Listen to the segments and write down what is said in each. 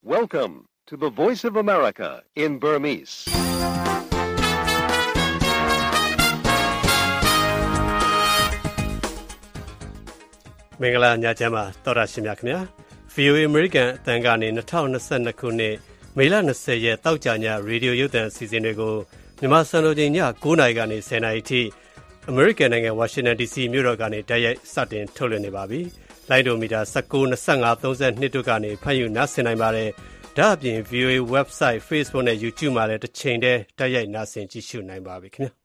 Welcome to the Voice of America in Burmese. ။မင်္ဂလာညချမ်းပါတော်ရရှိမြခင်ဗျာ VOA American အတန်ကနေ2022ခုနှစ်မေလ20ရက်တောက်ကြညရေဒီယိုရုပ်သံအစီအစဉ်တွေကိုမြန်မာစံတော်ချိန်ည9:00နာရီကနေ10:00နာရီထိအမေရိကန်နိုင်ငံဝါရှင်တန် DC မြို့တော်ကနေတိုက်ရိုက်စတင်ထုတ်လွှင့်နေပါပြီ။လိုင်းဒိုမီတာ19, 25, 32တို့ကနေဖမ်းယူနားဆင်နိုင်ပါတယ်။ဒါ့အပြင် VOA website, Facebook နဲ့ YouTube မှာလည်းတစ်ချိန်တည်းတိုက်ရိုက်နားဆင်ကြည့်ရှုနိုင်ပါပြီခင်ဗျာ။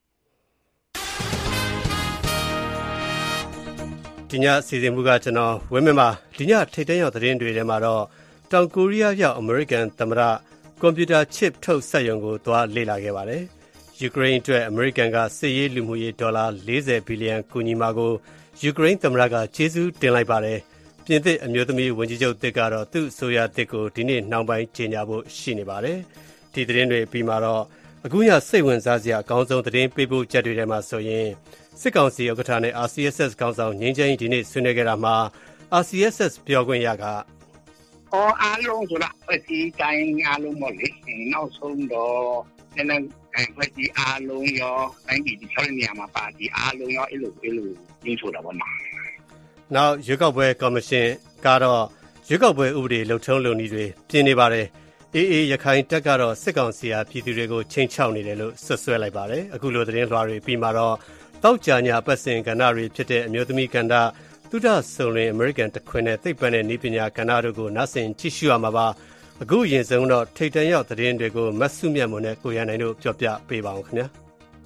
ဒီညစီစဉ်မှုကကျွန်တော်ဝင်းမင်းပါဒီညထိပ်တန်းရောက်သတင်းတွေထဲမှာတော့တောင်ကိုရီးယားရောက်အမေရိကန်သမ္မတကွန်ပျူတာချစ်ထုတ်စက်ရုံကိုသွားလေ့လာခဲ့ပါတယ်။ယူကရိန်းအတွက်အမေရိကန်ကစစ်ရေးလူမှုရေးဒေါ်လာ40ဘီလီယံကူညီမှာကိုယူကရိန်းသမ္မတကကျေးဇူးတင်လိုက်ပါတယ်။ပြင်သစ်အမျိုးသမီးဝန်ကြီးချုပ်တစ်ကတော့သူ့အစိုးရတစ်ကိုဒီနေ့နှောင်းပိုင်းကြေညာဖို့ရှိနေပါတယ်။ဒီသတင်းတွေပြီးမှာတော့အခုညစိတ်ဝင်စားစရာအကောင်းဆုံးသတင်းပေးပို့ချက်တွေထဲမှာဆိုရင်စစ်ကောင်စီဥက္ကဋ္ဌနဲ့ RCSS ခေါင်းဆောင်ငြိမ်းချမ်းရေးဒီနေ့ဆွေးနွေးခဲ့တာမှာ RCSS ပြောခွင့်ရကအားလုံးဆိုတာဒီတိုင်းအားလုံးပေါ့လေနောက်ဆုံးတော့လည်းဖွဲ့ဒီအားလုံးရောတိုင်းပြည်ဒီ၆နေရာမှာပါဒီအားလုံးရောအဲ့လိုညှိဆိုတာပေါ့နော်။နောက်ရွေးကောက်ပွဲကော်မရှင်ကတော့ရွေးကောက်ပွဲဥပဒေလုံထုံးလုံနည်းတွေပြင်နေပါတယ်။အေးရခိုင်တပ်ကတော့စစ်ကောင်စီဟာပြည်သူတွေကိုချိန်ချောက်နေတယ်လို့ဆွဆွဲလိုက်ပါတယ်။အခုလိုသတင်းလွှာတွေပြီးမှာတော့တောက်ကြညာပတ်စင်ကဏ္ဍတွေဖြစ်တဲ့အမျိုးသမီးကဏ္ဍသုဒဆုံလင်အမေရိကန်တခွင်နဲ့သိပ္ပံနဲ့နည်းပညာကဏ္ဍတို့ကိုနားဆင်ကြည့်ရှုရမှာပါအခုအရင်ဆုံးတော့ထိပ်တန်းရောက်သတင်းတွေကိုမတ်စုမြတ်မွန်နဲ့ကိုရန်နိုင်တို့ပြောပြပေးပါအောင်ခင်ဗျာ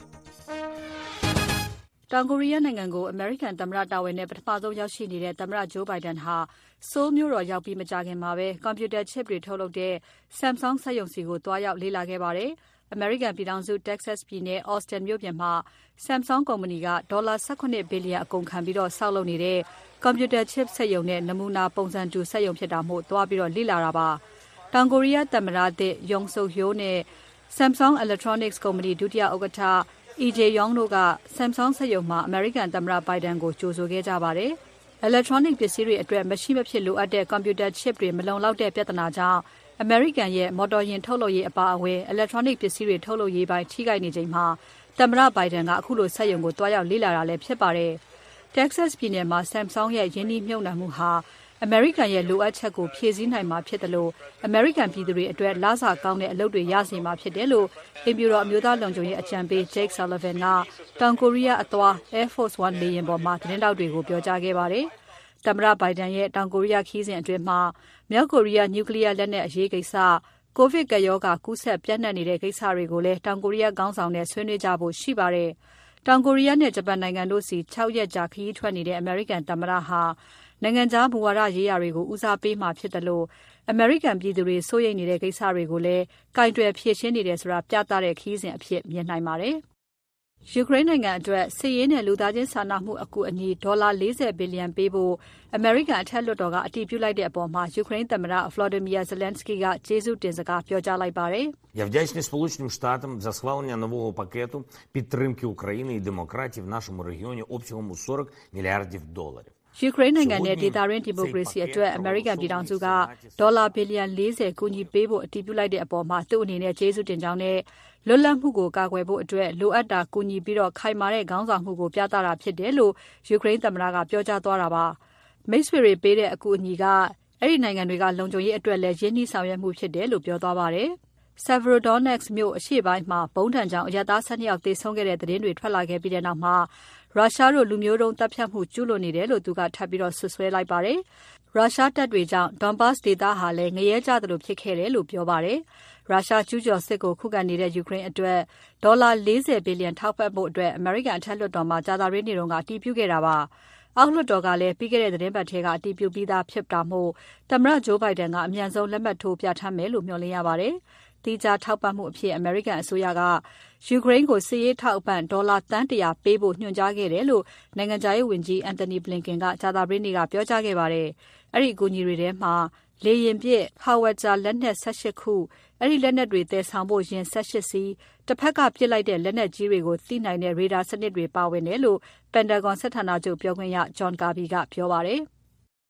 တောင်ကိုရီးယားနိုင်ငံကိုအမေရိကန်သမ္မတတာဝန်နဲ့ပထမဆုံးရောက်ရှိနေတဲ့သမ္မတဂျိုးဘိုင်ဒန်ဟာဆိုးလ်မြို့တော်ရောက်ပြီးမကြာခင်မှာပဲကွန်ပျူတာချစ်တွေထုတ်လုပ်တဲ့ Samsung စက်ရုံစီကိုတွားရောက်လေ့လာခဲ့ပါတယ်အမေရိကန်ပြည်ထောင်စု Texas ပြည်နယ် Austin မြို့ပြင်မှာ Samsung ကုမ္ပဏီကဒေါ်လာ18ဘီလီယံအကုန်ခံပြီးဆောက်လုပ်နေတဲ့ကွန်ပျူတာချစ်စက်ရုံနဲ့နမူနာပုံစံတူစက်ရုံဖြစ်တာမို့တွားပြီးလေ့လာတာပါ။တောင်ကိုရီးယားသမ္မတသစ် Yoon Suk Yeol နဲ့ Samsung Electronics ကုမ္ပဏီဒုတိယဥက္ကဋ္ဌ Lee Jae-yong တို့က Samsung စက်ရုံမှာအမေရိကန်သမ္မတဘိုင်ဒန်ကိုကြိုဆိုခဲ့ကြပါတယ်။ Electronic ပစ္စည်းတွေအတွက်မရှိမဖြစ်လိုအပ်တဲ့ကွန်ပျူတာချစ်တွေမလုံလောက်တဲ့ပြဿနာကြောင့်အမေရိကန်ရဲ့မော်တော်ယာဉ်ထုတ်လုပ်ရေးအပါအဝင် electronic ပစ္စည်းတွေထုတ်လုပ်ရေးပိုင်းထိခိုက်နေချိန်မှာသမ္မတဘိုင်ဒန်ကအခုလိုစက်ရုံကိုတွားရောက်လေ့လာတာလည်းဖြစ်ပါတယ်။ Texas ပြည်နယ်မှာ Samsung ရဲ့ရင်းနှီးမြှုပ်နှံမှုဟာအမေရိကန်ရဲ့လိုအပ်ချက်ကိုဖြည့်ဆည်းနိုင်မှာဖြစ်တယ်လို့အမေရိကန်ပြည်သူတွေအတွက်လစာကောင်းတဲ့အလုပ်တွေရစေမှာဖြစ်တယ်လို့အိမ်ဖြူတော်အမျိုးသားလုံခြုံရေးအကြံပေး Jake Sullivan ကတောင်ကိုရီးယားအသွား Air Force One လေယာဉ်ပေါ်မှာသတင်းတောက်တွေကိုပြောကြားခဲ့ပါတယ်။သမ္မတဘိုင်ဒန်ရဲ့တောင်ကိုရီးယားခီးစဉ်အတွင်းမှာမြောက်ကိုရီးယားနျူကလ িয়ার လက်နက်အရေးကိစ္စကိုဗစ်ကပ်ရောဂါကူးစက်ပြန့်နှံ့နေတဲ့ကိစ္စတွေကိုလည်းတောင်ကိုရီးယားခေါင်းဆောင်နဲ့ဆွေးနွေးကြဖို့ရှိပါတယ်။တောင်ကိုရီးယားနဲ့ဂျပန်နိုင်ငံတို့စီ6ရက်ကြာခရီးထွက်နေတဲ့အမေရိကန်သမ္မတဟာနိုင်ငံခြားမူဝါဒရေးရာတွေကိုဦးစားပေးမှာဖြစ်တယ်လို့အမေရိကန်ပြည်သူတွေစိုးရိမ်နေတဲ့ကိစ္စတွေကိုလည်းကင်တွယ်ဖြေရှင်းနေတယ်ဆိုတာပြသတဲ့ခရီးစဉ်အဖြစ်မြင်နိုင်ပါတယ်။ယူကရိန်းနိုင်ငံအတွက်စစ်ရေးနဲ့လူသားချင်းစာနာမှုအကူအညီဒေါ်လာ40ဘီလီယံပေးဖို့အမေရိကန်အထက်လွှတ်တော်ကအတည်ပြုလိုက်တဲ့အပေါ်မှာယူကရိန်းသမ္မတ Volodymyr Zelensky ကကျေးဇူးတင်စကားပြောကြားလိုက်ပါတယ်။ Я вдячний Сполученим Штатам за схвалення нового пакету підтримки України і демократів в нашому регіоні обсягом у 40 мільярдів доларів. ယူကရိန်းနိုင်ငံနဲ့ဒေသတွင်းဒီမိုကရေစီအတွက်အမေရိကန်ပြည်ထောင်စုကဒေါ်လာဘီလီယံ40ကူညီပေးဖို့အတည်ပြုလိုက်တဲ့အပေါ်မှာသူ့အနေနဲ့ကျေးဇူးတင်ကြောင်းနဲ့လွတ်လပ်မှုကိုကာကွယ်ဖို့အတွက်လိုအပ်တာကူညီပြီးခိုင်မာတဲ့ခေါင်းဆောင်မှုကိုပြသတာဖြစ်တယ်လို့ယူကရိန်းသမ္မတကပြောကြားသွားတာပါမိတ်ဆွေတွေပေးတဲ့အကူအညီကအဲ့ဒီနိုင်ငံတွေကလုံခြုံရေးအတွက်လည်းရင်းနှီးဆောင်ရွက်မှုဖြစ်တယ်လို့ပြောသွားပါတယ်Severodonetsk မြို့အရှေ့ပိုင်းမှာဘုံထန်ကြောင်အရပ်သား12ယောက်သေဆုံးခဲ့တဲ့သတင်းတွေထွက်လာခဲ့ပြီးတဲ့နောက်မှာရုရှားတို့လူမျိုးတုံးတပ်ဖြတ်မှုကျူးလွန်နေတယ်လို့သူကထပ်ပြီးဆွဆွဲလိုက်ပါတယ်။ရုရှားတပ်တွေကြောင့် Donbas ဒေသဟာလည်းငရဲကျသလိုဖြစ်ခဲ့တယ်လို့ပြောပါတယ်။ရုရှားကျူးကျော်စစ်ကိုခုခံနေတဲ့ယူကရိန်းအတွက်ဒေါ်လာ40ဘီလီယံထောက်ပံ့ဖို့အတွက်အမေရိကန်အထက်လွှတ်တော်မှာကြာသပတေးနေ့ကအတည်ပြုခဲ့တာပါ။အောက်လွှတ်တော်ကလည်းပြီးခဲ့တဲ့သတင်းပတ်ထဲကအတည်ပြုပြီးသားဖြစ်တာမို့သမ္မတဂျိုးဘိုင်ဒန်ကအမြန်ဆုံးလက်မှတ်ထိုးပြဋ္ဌာန်းမယ်လို့မျှော်လင့်ရပါတယ်။တိကျထောက်ပံ့မှုအဖြစ်အမေရိကန်အစိုးရကယူကရိန်းကိုစစ်ရေးထောက်အပံ့ဒေါ်လာသန်း100ပေးဖို့ညွှန်ကြားခဲ့တယ်လို့နိုင်ငံခြားရေးဝန်ကြီး Antony Blinken ကကြာသပတေးနေ့ကပြောကြားခဲ့ပါတယ်။အဲ့ဒီအကူအညီတွေထဲမှာလေယာဉ်ပစ် Howitzer လက်နက်18ခုအဲ့ဒီလက်နက်တွေသယ်ဆောင်ဖို့ယာဉ်18စီးတစ်ဖက်ကပစ်လိုက်တဲ့လက်နက်ကြီးတွေကိုသိနိုင်တဲ့ရေဒါစနစ်တွေပါဝင်တယ်လို့ပန်တာဂွန်စစ်ဌာနချုပ်ပြောခွင့်ရ John Kirby ကပြောပါတယ်။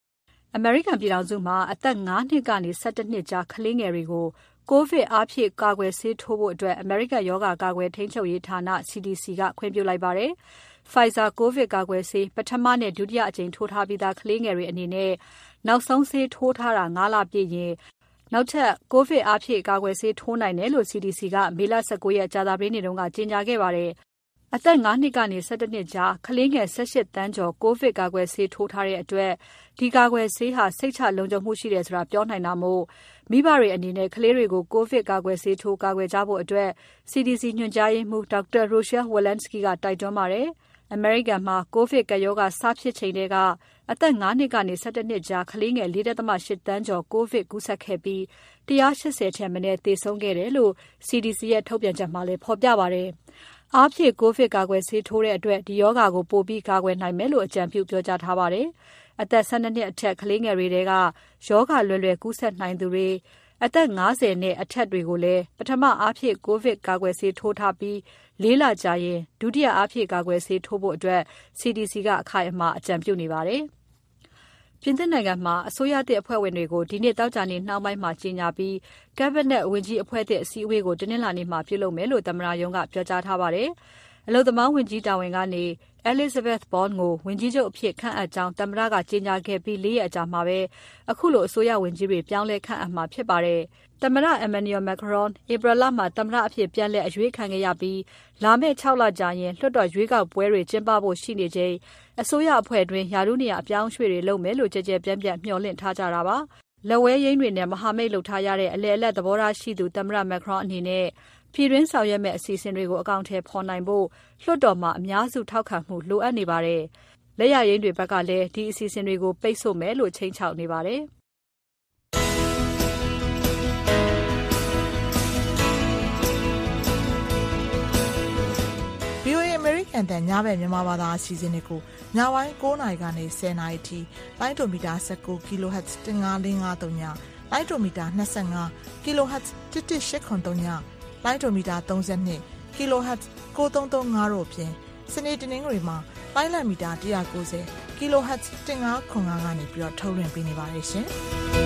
အမေရိကန်ပြည်ထောင်စုမှာအသက်9နှစ်ကနေ17နှစ်ကြားကလေးငယ်တွေကိုကိုဗစ်အားဖြည့်ကာကွယ်ဆေးထိုးဖို့အတွက်အမေရိကန်ရောဂါကာကွယ်ထိန်းချုပ်ရေးဌာန CDC ကခွင့်ပြုလိုက်ပါတယ်။ Pfizer ကိုဗစ်ကာကွယ်ဆေးပထမနဲ့ဒုတိယအကြိမ်ထိုးထားပြီးသားကလေးငယ်တွေအနေနဲ့နောက်ဆုံးဆေးထိုးထားတာ9လပြည့်ရင်နောက်ထပ်ကိုဗစ်အားဖြည့်ကာကွယ်ဆေးထိုးနိုင်တယ်လို့ CDC ကမေလ19ရက်ကြာသပတေးနေ့တုန်းကကြေညာခဲ့ပါတယ်။အသက်9နှစ်ကနေ17နှစ်ကြားကလေးငယ်18တန်းကျော်ကိုဗစ်ကာကွယ်ဆေးထိုးထားတဲ့အတွက်ဒီကာကွယ်ဆေးဟာစိတ်ချလုံခြုံမှုရှိတယ်ဆိုတာပြောနိုင်တာမို့မိဘတွေအနေနဲ့ကလေးတွေကိုကိုဗစ်ကာကွယ်ဆေးထိုးကာကွယ်ကြဖို့အတွက် CDC ညွှန်ကြားရေးမှူး Dr. Rochelle Walensky ကတိုက်တွန်းပါတယ်။အမေရိကန်မှာကိုဗစ်ကပ်ရောဂါစဖြစ်ချိန်တည်းကအသက်9နှစ်ကနေ17နှစ်ကြားကလေးငယ် 4.8 တန်းကျော်ကိုဗစ်ကူးစက်ခဲ့ပြီး180ထက်မနည်းသေဆုံးခဲ့တယ်လို့ CDC ရဲ့ထုတ်ပြန်ချက်မှာလည်းဖော်ပြပါတယ်။အားဖြည့်ကိုဗစ်ကာကွယ်ဆေးထိုးတဲ့အတွက်ဒီရောဂါကိုပိုပြီးကာကွယ်နိုင်မယ်လို့အကြံပြုပြောကြားထားပါတယ်။အသက်12နှစ်အထက်ကလေးငယ်တွေကရောဂါလွယ်လွယ်ကူးစက်နိုင်သူတွေအသက်50နဲ့အထက်တွေကိုလည်းပထမအားဖြည့်ကိုဗစ်ကာကွယ်ဆေးထိုးထားပြီး4လကြာရင်ဒုတိယအားဖြည့်ကာကွယ်ဆေးထိုးဖို့အတွက် CDC ကအခိုင်အမာအကြံပြုနေပါတယ်။ပြင်သစ်နိုင်ငံမှာအစိုးရသစ်အဖွဲ့ဝင်တွေကိုဒီနေ့တောက်ကြနေ့နှောင်းပိုင်းမှာကြီးညာပြီးကက်ဘိနက်ဝန်ကြီးအဖွဲ့သစ်အစည်းအဝေးကိုတနင်္လာနေ့မှာပြုလုပ်မယ်လို့သမ္မတရုံးကပြောကြားထားပါတယ်။အလုပ်သမားဝန်ကြီးတာဝန်ကနေ Elizabeth Borne ကိုဝန်ကြီးချုပ်အဖြစ်ခန့်အပ်ကြောင်းသမ္မတကကြေညာခဲ့ပြီး4ရက်အကြာမှာပဲအခုလိုအစိုးရဝန်ကြီးတွေပြောင်းလဲခန့်အပ်မှာဖြစ်ပါတယ်။သမ္မတ Emmanuel Macron ဧပြီလမှာသမ္မတအဖြစ်ပြန်လည်အရွေးခံခဲ့ရပြီးလာမယ့်6လကြာရင်လွှတ်တော်ရွေးကောက်ပွဲတွေကျင်းပဖို့ရှိနေချိန်အစိုးရအဖွဲ့တွင်းယာရုနေရအပြောင်းအရွှေ့တွေလုပ်မယ်လို့ကြကြပြန့်ပြန့်မျှော်လင့်ထားကြတာပါ။လက်ဝဲရင်းတွေနဲ့မဟာမိတ်လုပ်ထားရတဲ့အလဲအလတ်သဘောထားရှိသူသမ္မတ Macron အနေနဲ့ပြည်တွင်းဆောင်ရွက်မဲ့အစီအစဉ်တွေကိုအကောင့်ထဲပေါ်နိုင်ဖို့လွှတ်တော်မှာအများစုထောက်ခံမှုလိုအပ်နေပါတယ်။လက်ရရင်းတွေဘက်ကလည်းဒီအစီအစဉ်တွေကိုပိတ်ဆို့မယ်လို့ချိန်ချောက်နေပါတယ်။ VOA American တန်ညဘက်မြန်မာဘာသာအစီအစဉ်တွေကိုညပိုင်း9:00နာရီကနေ10:00နာရီထိလိုင်းဒိုမီတာ19 kHz 15553ညလိုင်းဒိုမီတာ25 kHz 11883ညလိုင်းဒိုမီတာ32 kHz 9335တို့ဖြင့်စနေတနင်္ဂနွေမှာလိုင်းလံမီတာ190 kHz 1505ကနေပြီးတော့ထုတ်လွှင့်ပေးနေပါတယ်ရှင်။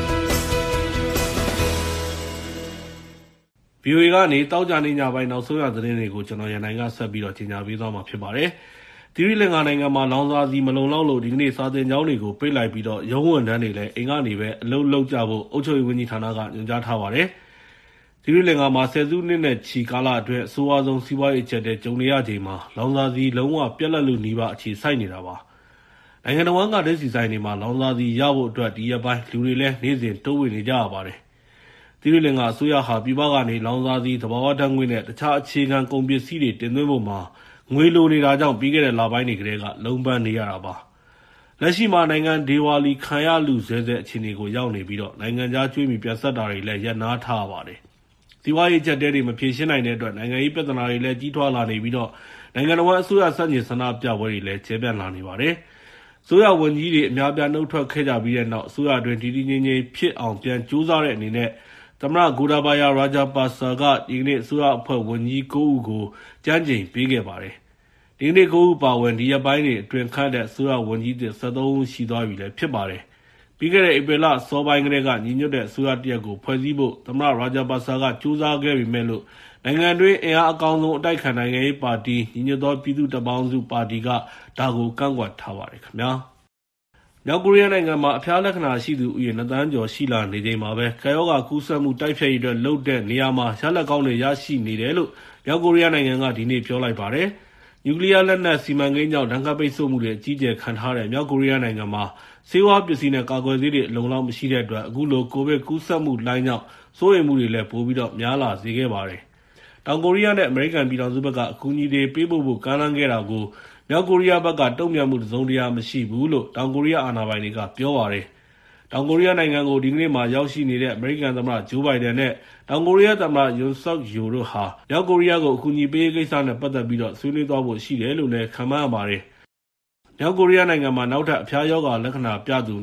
VOA ကနေတောက်ကြနေညပိုင်းနောက်ဆုံးရသတင်းတွေကိုကျွန်တော်ရန်နိုင်ကဆက်ပြီးတော့ကြီးညာပေးသွားမှာဖြစ်ပါတယ်။သီရိလင်္ကာနိုင်ငံမှာလောင်စာဆီမလုံလောက်လို့ဒီကနေ့စာသင်ကျောင်းတွေကိုပိတ်လိုက်ပြီးတော့ရုံးဝန်ထမ်းတွေလည်းအိမ်ကနေပဲအလုပ်လုပ်ကြဖို့အုပ်ချုပ်ရေးဝန်ကြီးဌာနကညွှန်ကြားထားပါတယ်။သီရိလင်္ကာမှာဆယ်စုနှစ်နဲ့ချီကာလအတွင်းအဆိုးအဆုံးစီးပွားရေးအကျပ်တဲကြုံနေရချိန်မှာလောင်စာဆီလုံးဝပြတ်လတ်လို့နှီးပါအခြေစိုက်နေတာပါ။နိုင်ငံတော်ကဓာတ်ဆီဆိုင်တွေမှာလောင်စာဆီရဖို့အတွက်ဒီရက်ပိုင်းလူတွေလည်းနေ့စဉ်တိုးဝင်နေကြရပါတယ်။သီရိလင်္ကာအစိုးရဟာပြည်ပကနေလောင်စာဆီသဘာဝဓာတ်ငွေ့နဲ့တခြားအခြေခံကုန်ပစ္စည်းတွေတင်သွင်းဖို့မှာငွေလိုနေတာကြောင့်ပြီးခဲ့တဲ့လပိုင်းတွေကတည်းကလုံးပန်းနေရတာပါ။လက်ရှိမှာနိုင်ငံဒေဝါလီခံရလူဆဲဆဲအခြေအနေကိုရောက်နေပြီးတော့နိုင်ငံခြားကျွေးမြီပြန်ဆက်တာတွေလည်းရပ်နားထားပါတယ်။စီးပွားရေးကျပ်တဲတွေမဖြေရှင်းနိုင်တဲ့အတွက်နိုင်ငံရေးပြဿနာတွေလည်းကြီးထွားလာနေပြီးတော့နိုင်ငံတော်အစိုးရစတင်ဆန္ဒပြပွဲတွေလည်းကျယ်ပြန့်လာနေပါတယ်။ဆိုရဝန်ကြီးတွေအများပြားနှုတ်ထွက်ခဲ့ကြပြီးတဲ့နောက်အစိုးရအတွင်းတည်တည်ငြိမ်ငြိမ်ဖြစ်အောင်ပြန်ကြိုးစားတဲ့အနေနဲ့သမ္မတဂိုဒါဘာယာရာဂျာပါဆာကဒီကနေ့အစိုးရအဖွဲ့ဝန်ကြီး9ဦးကိုကြမ်းကြိမ်ပေးခဲ့ပါတယ်။ဒီကနေ့9ဦးပါဝင်ဒီရက်ပိုင်းတွေအတွင်းခန့်တဲ့အစိုးရဝန်ကြီးတွေ73ဦးရှိသွားပြီလည်းဖြစ်ပါတယ်။ပြီးခဲ့တဲ့ဧပြီလစောပိုင်းကတည်းကညီညွတ်တဲ့အစိုးရတရက်ကိုဖွဲ့စည်းဖို့သမ္မတရာဂျာပါဆာကကြိုးစားခဲ့ပေမဲ့လို့နိုင်ငံတွင်းအင်အားအကောင်းဆုံးအတိုက်ခံနိုင်ငံရေးပါတီညီညွတ်သောပြည်သူ့တပ်ပေါင်းစုပါတီကဒါကိုကန့်ကွက်ထားပါတယ်ခင်ဗျာ။မြောက်ကိုရီးယားနိုင်ငံမှာအဖျားလက္ခဏာရှိသူဥယျာဉ်2သန်းကျော်ရှိလာနေချိန်မှာပဲကရောဂါကူးစက်မှုတိုက်ဖျက်ရေးအတွက်လုပ်တဲ့နေရာမှာရလဒ်ကောင်းတွေရရှိနေတယ်လို့မြောက်ကိုရီးယားနိုင်ငံကဒီနေ့ပြောလိုက်ပါတယ်။နျူကလ িয়ার လက်နက်စီမံကိန်းကြောင့်ဒဏ်ခတ်ပိတ်ဆို့မှုတွေအကြီးအကျယ်ခံထားတဲ့မြောက်ကိုရီးယားနိုင်ငံမှာဆေးဝါးပစ္စည်းနဲ့ကာကွယ်ဆေးတွေအလုံလောက်မရှိတဲ့အတွက်အခုလိုကိုဗစ်ကူးစက်မှုလိုင်းကြောင့်စိုးရိမ်မှုတွေလည်းပိုပြီးတော့များလာစေခဲ့ပါတယ်။တောင်ကိုရီးယားနဲ့အမေရိကန်ပြည်ထောင်စုဘက်ကအကူအညီတွေပေးပို့ဖို့ကမ်းလှမ်းခဲ့တာကိုမြောက်ကိုရီးယားဘက်ကတုံ့ပြန်မှုတစုံတရာမရှိဘူးလို့တောင်ကိုရီးယားအာဏာပိုင်တွေကပြောပါတယ်။တောင်ကိုရီးယားနိုင်ငံကိုဒီကနေ့မှရောက်ရှိနေတဲ့အမေရိကန်သမ္မတဂျိုးဘိုင်ဒန်နဲ့တောင်ကိုရီးယားသမ္မတယွန်ဆော့ယိုတို့ဟာမြောက်ကိုရီးယားကိုအကူအညီပေးရေးကိစ္စနဲ့ပတ်သက်ပြီးတော့ဆွေးနွေးသွားဖို့ရှိတယ်လို့လည်းခန့်မှန်းရပါတယ်။မြောက်ကိုရီးယားနိုင်ငံမှာနောက်ထပ်အဖျားရောဂါလက္ခဏာပြသူ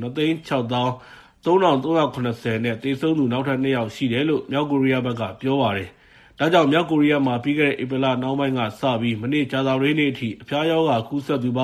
2,633,390နဲ့သေဆုံးသူနောက်ထပ်2ယောက်ရှိတယ်လို့မြောက်ကိုရီးယားဘက်ကပြောပါတယ်။ဒါကြောင့်မြောက်ကိုရီးယားမှာပြီးခဲ့တဲ့ဧပြီလနောက်ပိုင်းကစပြီးမနေ့ကြာသပတေးနေ့အထိအဖျားရောဂါကူးစက်သူပေါင်း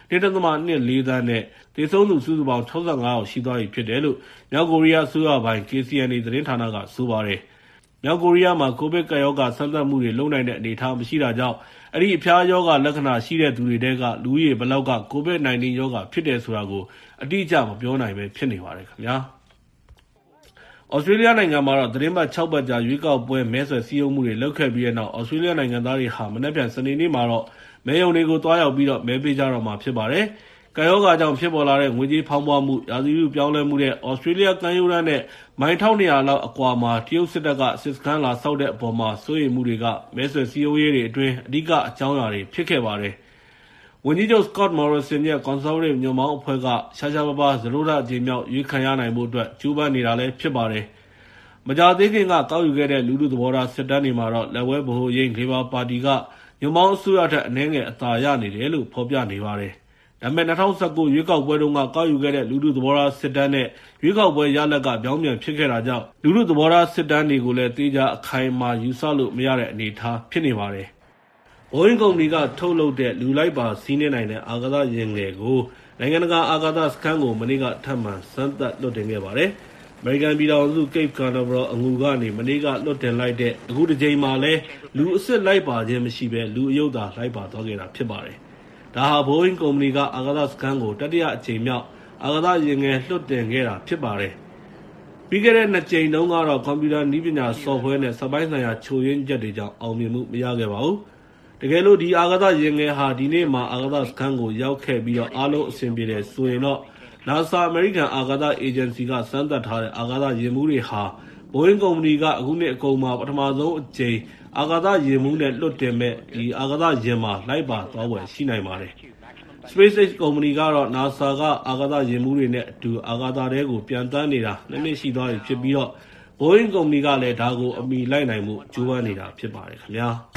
1.24 သန်းနဲ့သေဆုံးသူစုစုပေါင်း65ယောက်ရှိသွားပြီဖြစ်တယ်လို့မြောက်ကိုရီးယားအစိုးရပိုင်း KCNA သတင်းဌာနကဆိုပါတယ်။မြောက်ကိုရီးယားမှာကိုဗစ်ကပ်ရောဂါစမ်းသပ်မှုတွေလုပ်နိုင်တဲ့အနေအထားမရှိတာကြောင့်အဲဒီအဖျားရောဂါလက္ခဏာရှိတဲ့သူတွေတဲကလူဦးရေဘယ်လောက်က COVID-19 ရောဂါဖြစ်တယ်ဆိုတာကိုအတိအကျမပြောနိုင်ပဲဖြစ်နေပါတယ်ခင်ဗျာ။ဩစတြေးလျနိုင်ငံမှာတော့သတင်းပတ်6ပတ်ကြာရွေးကောက်ပွဲမဲဆွယ်စည်းရုံးမှုတွေလုပ်ခဲ့ပြီးတဲ့နောက်ဩစတြေးလျနိုင်ငံသားတွေဟာမနက်ဖြန်စနေနေ့မှာတော့မဲရုံတွေကိုတွားရောက်ပြီးတော့မဲပေးကြတော့မှာဖြစ်ပါတယ်။ကပ်ရောဂါကြောင့်ဖြစ်ပေါ်လာတဲ့ငွေကြေးဖောင်းပွားမှု၊ရာသီဥတုပြောင်းလဲမှုနဲ့ဩစတြေးလျကမ်းရိုးတန်းနဲ့မိုင်1200လောက်အကွာမှာတရုတ်စစ်တပ်ကစစ်စခန်းလာဆောက်တဲ့အပေါ်မှာစိုးရိမ်မှုတွေကမဲဆွယ်စည်းရုံးရေးတွေအတွင်းအဓိကအကြောင်းအရာတွေဖြစ်ခဲ့ပါတယ်။ဝန်ကြီးချုပ် Scott Morrison ရဲ့ Conservative ညွန့်ပေါင်းအဖွဲ့ကရှားရှားပါးပါးစတုတ္ထအကြိမ်မြောက်ရွေးခံရနိုင်ဖို့အတွက်ကြိုးပမ်းနေတာလည်းဖြစ်ပါတယ်။မကြာသေးခင်ကကောက်ယူခဲ့တဲ့လူထုသဘောထားစစ်တမ်းတွေမှာတော့လက်ဝဲဗဟိုရိန်း Labour ပါတီကညွန့်ပေါင်းအစိုးရထက်အနည်းငယ်အသာရနေတယ်လို့ဖော်ပြနေပါတယ်။ဒါပေမဲ့2019ရွေးကောက်ပွဲတုန်းကကောက်ယူခဲ့တဲ့လူထုသဘောထားစစ်တမ်းနဲ့ရွေးကောက်ပွဲရလဒ်ကပြောင်းပြန်ဖြစ်ခဲ့တာကြောင့်လူထုသဘောထားစစ်တမ်းတွေကိုလည်းသေချာအခိုင်အမာယူဆလို့မရတဲ့အနေအထားဖြစ်နေပါတယ်။ Boeing ကုမ္ပဏီကထုတ်လုပ်တဲ့လူလိုက်ပါစီးနှင်းနိုင်တဲ့အာကာသယာဉ်ငယ်ကိုနိုင်ငံတကာအာကာသစခန်းကိုမနေ့ကထပ်မံစမ်းသပ်လွှတ်တင်ခဲ့ပါတယ်။ အမေရိကန်ပြည်ထောင်စု Cape Canaveral အငူကနေမနေ့ကလွှတ်တင်လိုက်တဲ့အခုတစ်ကြိမ်မှာလည်းလူအစစ်လိုက်ပါခြင်းမရှိဘဲလူအယုတ်သာလိုက်ပါသွားခဲ့တာဖြစ်ပါတယ်။ဒါဟာ Boeing ကုမ္ပဏီကအာကာသစခန်းကိုတတိယအကြိမ်မြောက်အာကာသယာဉ်ငယ်လွှတ်တင်ခဲ့တာဖြစ်ပါတယ်။ပြီးခဲ့တဲ့2ကြိမ်တုန်းကတော့ကွန်ပျူတာနည်းပညာ software နဲ့စက်ပိုင်းဆိုင်ရာချို့ယွင်းချက်တွေကြောင့်အောင်မြင်မှုမရခဲ့ပါဘူး။တကယ်လို့ဒီအာကာသယာဉ်ငယ်ဟာဒီနေ့မှာအာကာသစခန်းကိုရောက်ခဲ့ပြီးတော့အားလုံးအဆင်ပြေတယ်ဆိုရင်တော့NASA အမေရိကန်အာကာသအေဂျင်စီကစမ်းသပ်ထားတဲ့အာကာသယာဉ်မှူးတွေဟာ Boeing ကုမ္ပဏီကအခုနှစ်အကုန်မှာပထမဆုံးအကြိမ်အာကာသယာဉ်မှူးနဲ့လွှတ်တင်မဲ့ဒီအာကာသယာဉ်မှာလိုက်ပါသွားဖွယ်ရှိနိုင်ပါတယ်။ SpaceX ကုမ္ပဏီကတော့ NASA ကအာကာသယာဉ်မှူးတွေနဲ့အတူအာကာသထဲကိုပြန်တန်းနေတာ2နှစ်ရှိသွားပြီဖြစ်ပြီးတော့ Boeing ကုမ္ပဏီကလည်းဒါကိုအမီလိုက်နိုင်မှုကြိုးပမ်းနေတာဖြစ်ပါတယ်ခင်ဗျာ။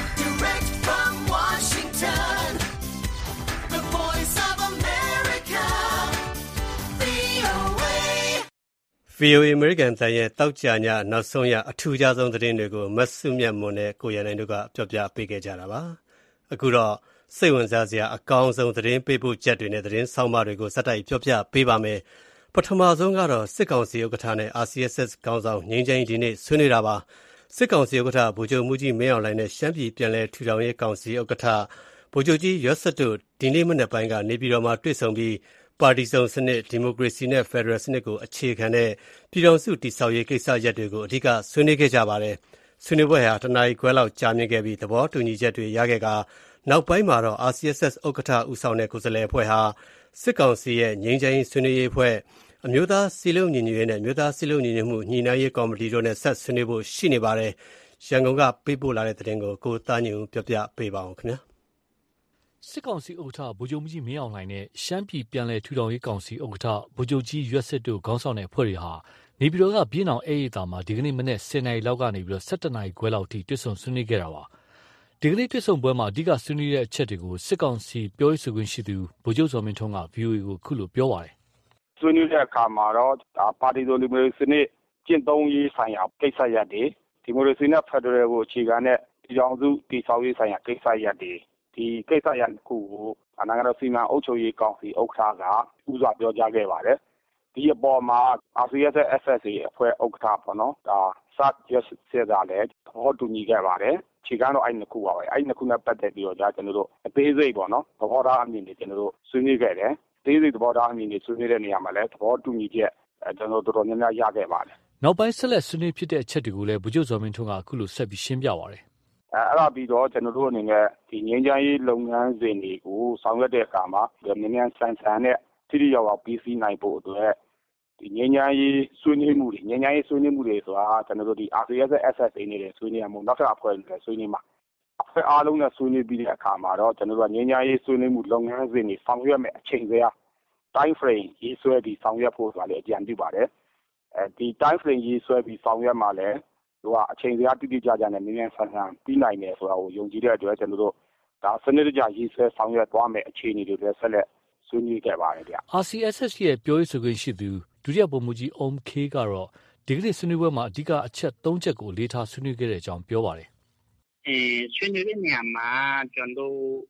VOA အမေရိကန်တန်ရဲ့တောက်ကြညနောက်ဆုံးရအထူးခြားဆုံးသတင်းတွေကိုမတ်စုမြတ်မွန်နဲ့ကိုရန်နိုင်တို့ကပြောပြပေးခဲ့ကြတာပါ။အခုတော့စိတ်ဝင်စားစရာအကောင်းဆုံးသတင်းပေးပို့ချက်တွေနဲ့သတင်းဆောင်မတွေကိုစက်တိုက်ပြောပြပေးပါမယ်။ပထမဆုံးကတော့စစ်ကောင်စီဥက္ကဋ္ဌနဲ့ RCSS ခေါင်းဆောင်ငြိမ်းချမ်းရေးဒီနေ့ဆွေးနွေးတာပါ။စစ်ကောင်စီဥက္ကဋ္ဌဗိုလ်ချုပ်မှူးကြီးမင်းအောင်လှိုင်နဲ့ရှမ်းပြည်ပြည်လဲထူထောင်ရေးကောင်စီဥက္ကဋ္ဌဗိုလ်ချုပ်ကြီးရွက်စက်တို့ဒီနေ့မနက်ပိုင်းကနေပြည်တော်မှာတွေ့ဆုံပြီးပါတီစုံစနစ်ဒီမိုကရေစီနဲ့ဖက်ဒရယ်စနစ်ကိုအခြေခံတဲ့ပြည်ထောင်စုတည်ဆောက်ရေးကိစ္စရပ်တွေကိုအဓိကဆွေးနွေးခဲ့ကြပါတယ်။ဆွေးနွေးပွဲဟာတနာရီခွဲလောက်ကြာမြင့်ခဲ့ပြီးသဘောတူညီချက်တွေရခဲ့ကနောက်ပိုင်းမှာတော့ RCSS ဥက္ကဋ္ဌဦးဆောင်တဲ့ကိုယ်စားလှယ်အဖွဲ့ဟာစစ်ကောင်စီရဲ့ငြိမ်းချမ်းရေးဆွေးနွေးရေးအဖွဲ့အမျိုးသားစည်းလုံးညီညွတ်ရေးနဲ့အမျိုးသားစည်းလုံးညီညွတ်မှုညှိနှိုင်းရေးကော်မတီတို့နဲ့ဆက်ဆွေးနွေးဖို့ရှိနေပါတယ်။ရန်ကုန်ကပေးပို့လာတဲ့သတင်းကိုကိုသားညွန့်ပြောပြပေးပါဦးခင်ဗျာ။စစ်ကောင်စီဥက္ကဋ္ဌဗိုလ်ချုပ်မှူးကြီးမင်းအောင်လှိုင်နဲ့ရှမ်းပြည်ပြန်လည်ထူထောင်ရေးကောင်စီဥက္ကဋ္ဌဗိုလ်ချုပ်ကြီးရွက်စစ်တို့ခေါင်းဆောင်တဲ့အဖွဲ့တွေဟာနေပြည်တော်ကပြည်တော်အေးအေးသာမှာဒီကနေ့မနေ့10နာရီလောက်ကနေပြီး17နာရီခွဲလောက်ထိတွေ့ဆုံဆွေးနွေးခဲ့တာပါ။ဒီကနေ့တွေ့ဆုံပွဲမှာအဓိကဆွေးနွေးတဲ့အချက်တွေကိုစစ်ကောင်စီပြောရေးဆိုခွင့်ရှိသူဗိုလ်ချုပ်ဇော်မင်းထွန်းက VOA ကိုခုလိုပြောပါတယ်။ဆွေးနွေးတဲ့အခါမှာတော့ပါတီစုံဒီမိုကရေစီစနစ်ကျင့်သုံးရေးဆိုင်ရာကိစ္စရပ်တွေဒီမိုကရေစီနဲ့ဖက်ဒရယ်ကိုအခြေခံတဲ့ပြည်ထောင်စုတည်ဆောက်ရေးဆိုင်ရာကိစ္စရပ်တွေဒီကိစ္စရပ်တစ်ခုကိုနိုင်ငံတော်စီမံအုပ်ချုပ်ရေးကောင်စီဥက္ကဋ္ဌကဦးစွာပြောကြားခဲ့ပါတယ်။ဒီအပေါ်မှာ RCSS SSA အဖွဲ့ဥက္ကဋ္ဌပေါ့နော်ဒါSAT Justice ကလည်းသဘောတူညီခဲ့ပါတယ်။ခြေခံတော့အဲ့နှစ်ခုပါပဲ။အဲ့နှစ်ခုနဲ့ပတ်သက်ပြီးတော့ကျွန်တော်တို့အသေးစိတ်ပေါ့နော်သဘောထားအမြင်တွေကျွန်တော်တို့ဆွေးနွေးခဲ့တယ်။အသေးစိတ်သဘောထားအမြင်တွေဆွေးနွေးတဲ့နေရာမှာလည်းသဘောတူညီချက်ကျွန်တော်တို့တော်တော်များများရခဲ့ပါတယ်။နောက်ပိုင်းဆက်လက်ဆွေးနွေးဖြစ်တဲ့အချက်တွေကိုလည်းဗိုလ်ချုပ်ဇော်မင်းထွန်းကအခုလိုဆက်ပြီးရှင်းပြပါတယ်။အဲ့ဒါပြီးတော့ကျွန်တော်တို့အနေနဲ့ဒီငြိမ်းချမ်းရေးလုပ်ငန်းစဉ်တွေကိုဆောင်ရွက်တဲ့အခါမှာမြန်ဆန်နဲ့ထိထိရောက်ရောက်ပြီးစီးနိုင်ဖို့အတွက်ဒီငြိမ်းချမ်းရေးဆွေးနွေးမှုတွေဆိုတာကျွန်တော်တို့ဒီ RCSS SSA နဲ့ဆွေးနွေးရမို့နောက်ထပ်အဖွဲ့တွေဆွေးနွေးမှာအဖွဲ့အားလုံးနဲ့ဆွေးနွေးပြီးတဲ့အခါမှာတော့ကျွန်တော်တို့ငြိမ်းချမ်းရေးဆွေးနွေးမှုလုပ်ငန်းစဉ်တွေဆောင်ရွက်မဲ့အချိန်စရာ time frame ရေးဆွဲပြီးဆောင်ရွက်ဖို့ဆိုတာလည်းအကြံပြုပါတယ်ဒီ time frame ရေးဆွဲပြီးဆောင်ရွက်မှာလည်းသူကအချိန်စရာတိတိကျကျနဲ့မြန်ဆန်ပြီးနိုင်တယ်ဆိုတာကိုယုံကြည်တဲ့အတွက်ကျွန်တော်တို့ဒါစနစ်တကျရေးဆွဲဆောင်ရွက်သွားမယ်အခြေအနေတွေလည်းဆက်လက်ဆွေးနွေးခဲ့ပါတယ်ဗျ RCSS ရဲ့ပြောရေးဆိုခွင့်ရှိသူဒုတိယဗိုလ်မှူးကြီးအုံးခေးကတော့ဒီကနေ့ဆွေးနွေးပွဲမှာအဓိကအချက်3ချက်ကိုလေးထားဆွေးနွေးခဲ့တဲ့အကြောင်းပြောပါတယ်ဆွေးနွေးတဲ့နေရာမှာကျွန်တော်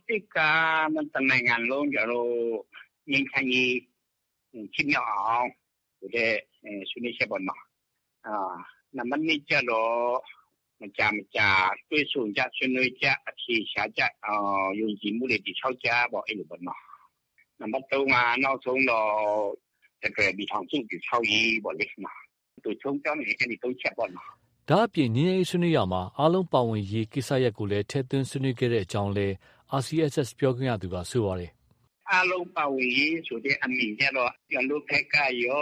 topic ကမတနိုင်ငံလုံးကျတော့ငင်းခံကြီးချင်းမြောက်အောင်တဲ့ဆွေးနွေးချက်ပေါ့နော်နံပါတ်2ကျတော့မကြတွေ့ဆုံကြဆွေးနွေးကြအဖြေရှာကြယုံကြည်မှုတွေတည်ဆောက်ကြပေါ့အဲ့လိုပေါ့နော်နံပါတ်3ကနောက်ဆုံးတော့တကယ်ဒီထောင်စုတည်ဆောက်ရေးပေါ့လေနော်သူချုံကြောင်းနေအဲ့ဒီ3ချက်ပေါ့နော်ဒါအပြင်ငြိမ်းချမ်းရေးဆွေးနွေးရမှာအားလုံးပါဝင်ရေးကိစ္စရပ်ကိုလည်းထည့်သွင်းဆွေးနွေးခဲ့တဲ့အကြောင်းလဲ RCSS ပြောခွင့်ရသူကဆိုပါတယ်အားလုံးပါဝင်ရေးဆိုတဲ့အမြင်ကြတော့ကျွန်တော်ဖက်ကရော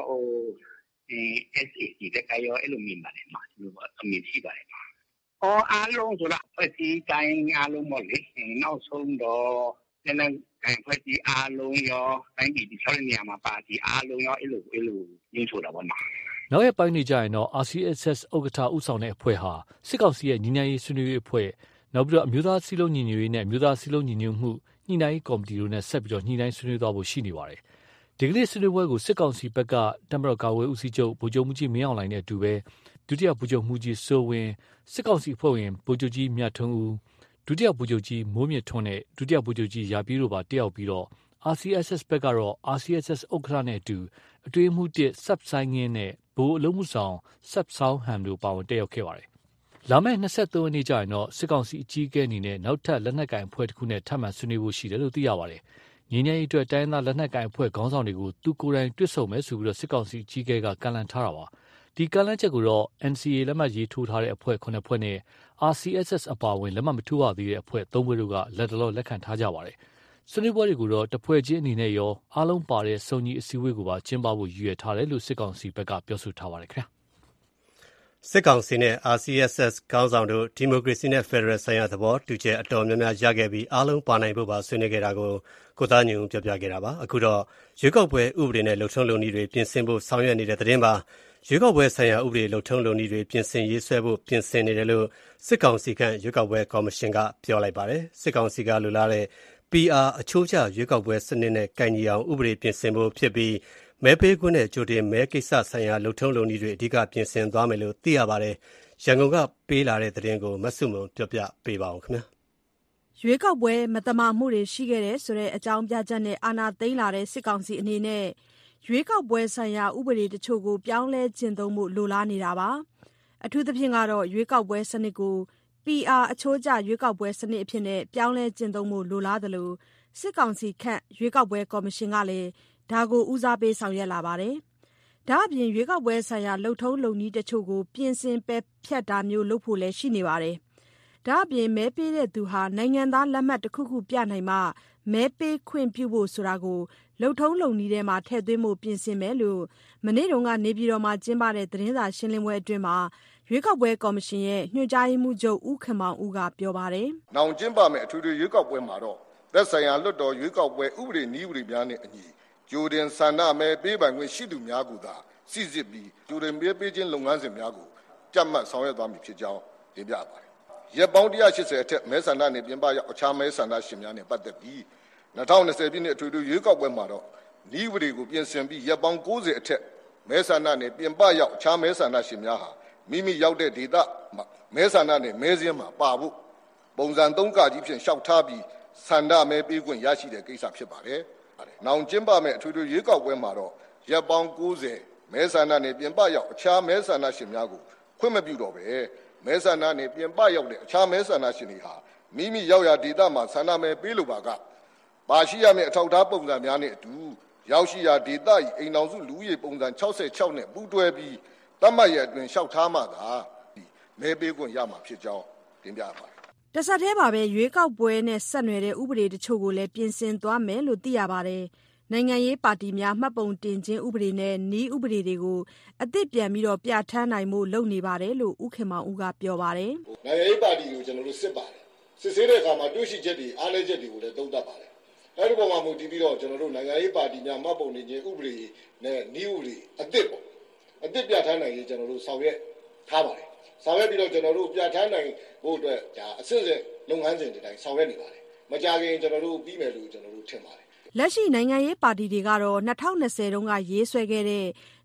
SAC တကရောအဲ့လိုမြင်ပါတယ်မှာဒီလိုအမြင်ရှိပါတယ်မှာအားလုံးဆိုတာဖွဲ့စည်းတိုင်းအားလုံးပေါ့လေနောက်ဆုံးတော့ဖွဲ့စည်းအားလုံးရောတိုင်းပြည်ဒီ6နေရာမှာပါတီအားလုံးရောအဲ့လိုညှိဆိုတာပေါ့နော်နောက်ရက်ပိုင်းနေကြရင်တော့ RCSS ဥက္ကဋ္ဌဦးဆောင်တဲ့အဖွဲ့ဟာစစ်ကောင်စီရဲ့ညီနိုင်ရေးဆွေးနွေးရေးအဖွဲ့နောက်ပြီးတော့အမျိုးသားစည်းလုံးညီညွတ်ရေးနဲ့အမျိုးသားစည်းလုံးညီညွတ်မှုညှိနှိုင်းကော်မတီတို့နဲ့ဆက်ပြီးတော့ညှိနှိုင်းဆွေးနွေးသွားဖို့ရှိနေပါတယ်။ဒီကနေ့ဆွေးနွေးပွဲကိုစစ်ကောင်စီဘက်ကတမတော်ကာဝေးဦးစီးချုပ်ဗိုလ်ချုပ်မှုကြီးမင်းအောင်လှိုင်နဲ့အတူပဲဒုတိယဗိုလ်ချုပ်မှုကြီးစိုးဝင်းစစ်ကောင်စီအဖွဲ့ဝင်ဗိုလ်ချုပ်ကြီးမြတ်ထွန်းဦးဒုတိယဗိုလ်ချုပ်ကြီးမိုးမြင့်ထွန်းနဲ့ဒုတိယဗိုလ်ချုပ်ကြီးရာပြည်တို့ပါတက်ရောက်ပြီးတော့ RCSS ဘက်ကတော့ RCSS ဥက္ကဋ္ဌနဲ့အတူအတွင်းမှုတစ်ဆပ်ဆိုင်ငင်းနဲ့ဘိုးအလုံးမှုဆောင်ဆပ်ဆောင်ဟမ်တို့ပါဝင်တက်ရောက်ခဲ့ပါတယ်။လာမယ့်23ရက်နေ့ကျရင်တော့စစ်ကောင်စီအကြီးအကဲအနေနဲ့နောက်ထပ်လက်နက်ကင်အဖွဲ့တစ်ခုနဲ့ထပ်မံဆွေးနွေးဖို့ရှိတယ်လို့သိရပါတယ်။ညီညီအတွက်တိုင်းသားလက်နက်ကင်အဖွဲ့ခေါင်းဆောင်တွေကိုသူကိုယ်တိုင်တွေ့ဆုံမယ်ဆိုပြီးတော့စစ်ကောင်စီအကြီးအကဲကကန့်လန့်ထားတာပါ။ဒီကန့်လန့်ချက်ကိုတော့ NCA လက်မှတ်ရေးထိုးထားတဲ့အဖွဲ့9ဖွဲ့နဲ့ RCSS အပါအဝင်လက်မှတ်မထိုးရသေးတဲ့အဖွဲ့3ဖွဲ့တို့ကလက်တော်လက်ခံထားကြပါတယ်။ဆွေးနွေးပွဲတွေကိုတော့တဖွဲ့ချင်းအနေနဲ့ရောအားလုံးပါတဲ့စုံညီအစည်းအဝေးကိုပါကျင်းပဖို့ရည်ရွယ်ထားတယ်လို့စစ်ကောင်စီဘက်ကပြောဆိုထားပါတယ်ခင်ဗျာစစ်ကောင်စီနဲ့ RCSS ခေါင်းဆောင်တို့ဒီမိုကရေစီနဲ့ဖက်ဒရယ်ဆိုင်ရာသဘောတူချက်အတော်များများရခဲ့ပြီးအားလုံးပါနိုင်ဖို့ပါဆွေးနွေးခဲ့တာကိုကိုသားညွန့်ပြောပြခဲ့တာပါအခုတော့ရွေးကောက်ပွဲဥပဒေနဲ့လှုပ်ထုံးလုံနည်းတွေပြင်ဆင်ဖို့ဆောင်ရွက်နေတဲ့သတင်းပါရွေးကောက်ပွဲဆိုင်ရာဥပဒေလှုပ်ထုံးလုံနည်းတွေပြင်ဆင်ရေးဆွဲဖို့ပြင်ဆင်နေတယ်လို့စစ်ကောင်စီကရွေးကောက်ပွဲကော်မရှင်ကပြောလိုက်ပါတယ်စစ်ကောင်စီကလိုလားတဲ့ PR အချိုးကျရွေးကောက်ပွဲစနစ်နဲ့ကိုင်ညီအောင်ဥပဒေပြင်ဆင်ဖို့ဖြစ်ပြီးမဲပေးခွင့်နဲ့ကြိုတင်မဲကိစ္စဆိုင်ရာလှုပ်ထုံးလုံနည်းတွေအဓိကပြင်ဆင်သွားမယ်လို့သိရပါတယ်။ရန်ကုန်ကပေးလာတဲ့သတင်းကိုမဆုမွန်ပြောပြပေးပါဦးခင်ဗျာ။ရွေးကောက်ပွဲမတမာမှုတွေရှိခဲ့တဲ့ဆိုတဲ့အကြောင်းပြချက်နဲ့အာဏာသိမ်းလာတဲ့စစ်ကောင်စီအနေနဲ့ရွေးကောက်ပွဲဆိုင်ရာဥပဒေတချို့ကိုပြောင်းလဲကျင့်သုံးမှုလိုလားနေတာပါ။အထူးသဖြင့်ကတော့ရွေးကောက်ပွဲစနစ်ကို PR အချိုးကျရွေးကောက်ပွဲစနစ်အဖြစ်နဲ့ပြောင်းလဲကျင့်သုံးမှုလိုလားတယ်လို့စစ်ကောင်စီခန့်ရွေးကောက်ပွဲကော်မရှင်ကလည်းဒါကိုဦးစားပေးဆောင်ရွက်လာပါတယ်။ဒါ့အပြင်ရွေးကောက်ပွဲဆိုင်ရာလှုပ်ထုံးလုံနည်းတချို့ကိုပြင်ဆင်ပယ်ဖျက်တာမျိုးလုပ်ဖို့လည်းရှိနေပါတယ်။ဒါ့အပြင်မဲပေးတဲ့သူဟာနိုင်ငံသားလက်မှတ်တစ်ခုခုပြနိုင်မှမဲပေးခွင့်ပြုဖို့ဆိုတာကိုလှုပ်ထုံးလုံနည်းထဲမှာထည့်သွင်းဖို့ပြင်ဆင်မယ်လို့မနေ့ကနေပြည်တော်မှာကျင်းပတဲ့သတင်းစာရှင်းလင်းပွဲအတွင်းမှာရွေးကောက်ပွဲကော်မရှင်ရဲ့ညွှန်ကြားရေးမှူးချုပ်ဦးခင်မောင်ဦးကပြောပါတယ်။နောင်ကျင်းပမယ့်အထူးရွေးကောက်ပွဲမှာတော့သက်ဆိုင်ရာလွှတ်တော်ရွေးကောက်ပွဲဥပဒေနည်းဥပဒေများနဲ့အညီကြိုတင်ဆန္ဒမဲပေးပိုင်ခွင့်ရှိသူများကိုသာစိစစ်ပြီးကြိုတင်မဲပေးခြင်းလုပ်ငန်းစဉ်များကိုကြပ်မတ်ဆောင်ရွက်သွားမည်ဖြစ်ကြောင်းတင်ပြပါတယ်။ရက်ပေါင်း180အထက်မဲဆန္ဒနယ်ပြင်ပရောက်အခြားမဲဆန္ဒရှင်များနဲ့ပတ်သက်ပြီး2020ပြည့်နှစ်အထူးရွေးကောက်ပွဲမှာတော့နည်းဥပဒေကိုပြင်ဆင်ပြီးရက်ပေါင်း90အထက်မဲဆန္ဒနယ်ပြင်ပရောက်အခြားမဲဆန္ဒရှင်များဟာမိမိရောက်တဲ့ဒေသမှာမဲဆန္ဒနယ်မဲစင်းမှာပါဖို့ပုံစံ3ကကြီးဖြင့်လျှောက်ထားပြီးဆန္ဒမဲပေးခွင့်ရရှိတဲ့ကိစ္စဖြစ်ပါတယ်။နောင်ကျင်းပမယ့်အထူးရွေးကောက်ပွဲမှာတော့ရက်ပေါင်း90မဲဆန္ဒနယ်ပြင်ပရောက်အခြားမဲဆန္ဒရှင်များကိုခွင့်မပြုတော့ပဲမဲဆန္ဒနယ်ပြင်ပရောက်တဲ့အခြားမဲဆန္ဒရှင်တွေဟာမိမိရောက်ရာဒေသမှာဆန္ဒမဲပေးလိုပါကပါရှိရမယ့်အထောက်အထားပုံစံများနဲ့အတူရောက်ရှိရာဒေသ၏အိမ်ထောင်စုလူဦးရေပုံစံ66နဲ့ပူးတွဲပြီးတတ်မှတ်ရအတွင်လျှောက်ထားမှသာမဲပေးခွင့်ရမှာဖြစ်ကြောင်းတင်ပြပါတယ်။တဆက်တည်းပါပဲရွေးကောက်ပွဲနဲ့ဆက်နွယ်တဲ့ဥပဒေတချို့ကိုလည်းပြင်ဆင်သွားမယ်လို့သိရပါတယ်။နိုင်ငံရေးပါတီများမှတ်ပုံတင်ခြင်းဥပဒေနဲ့နည်းဥပဒေတွေကိုအသစ်ပြန်ပြီးတော့ပြဋ္ဌာန်းနိုင်မှုလုပ်နေပါတယ်လို့ဦးခင်မောင်ဦးကပြောပါတယ်။နိုင်ငံရေးပါတီကိုကျွန်တော်တို့စစ်ပါတယ်။စစ်ဆေးတဲ့အခါမှာတွေ့ရှိချက်တွေအားနည်းချက်တွေကိုလည်းသုံးသပ်ပါတယ်။အဲဒီပုံမှာမူတည်ပြီးတော့ကျွန်တော်တို့နိုင်ငံရေးပါတီများမှတ်ပုံတင်ခြင်းဥပဒေနဲ့နည်းဥပဒေအသစ်ပြဋ္ဌာန်းနိုင်ရေးကျွန်တော်တို့ဆောင်ရွက်ထားပါတယ်။ဆောင်ရွက်ပြီးတော့ကျွန်တော်တို့ပြဋ္ဌာန်းနိုင်ဖို့အတွက်ဒါအစစ်အစစ်လုပ်ငန်းစဉ်တွေတိုင်းဆောင်ရွက်နေပါတယ်။မကြာခင်ကျွန်တော်တို့ပြီးမယ်လို့ကျွန်တော်တို့ထင်ပါတယ်လက်ရှိနိုင်ငံရေးပါတီတွေကတော့2020တုန်းကရေးဆွဲခဲ့တဲ့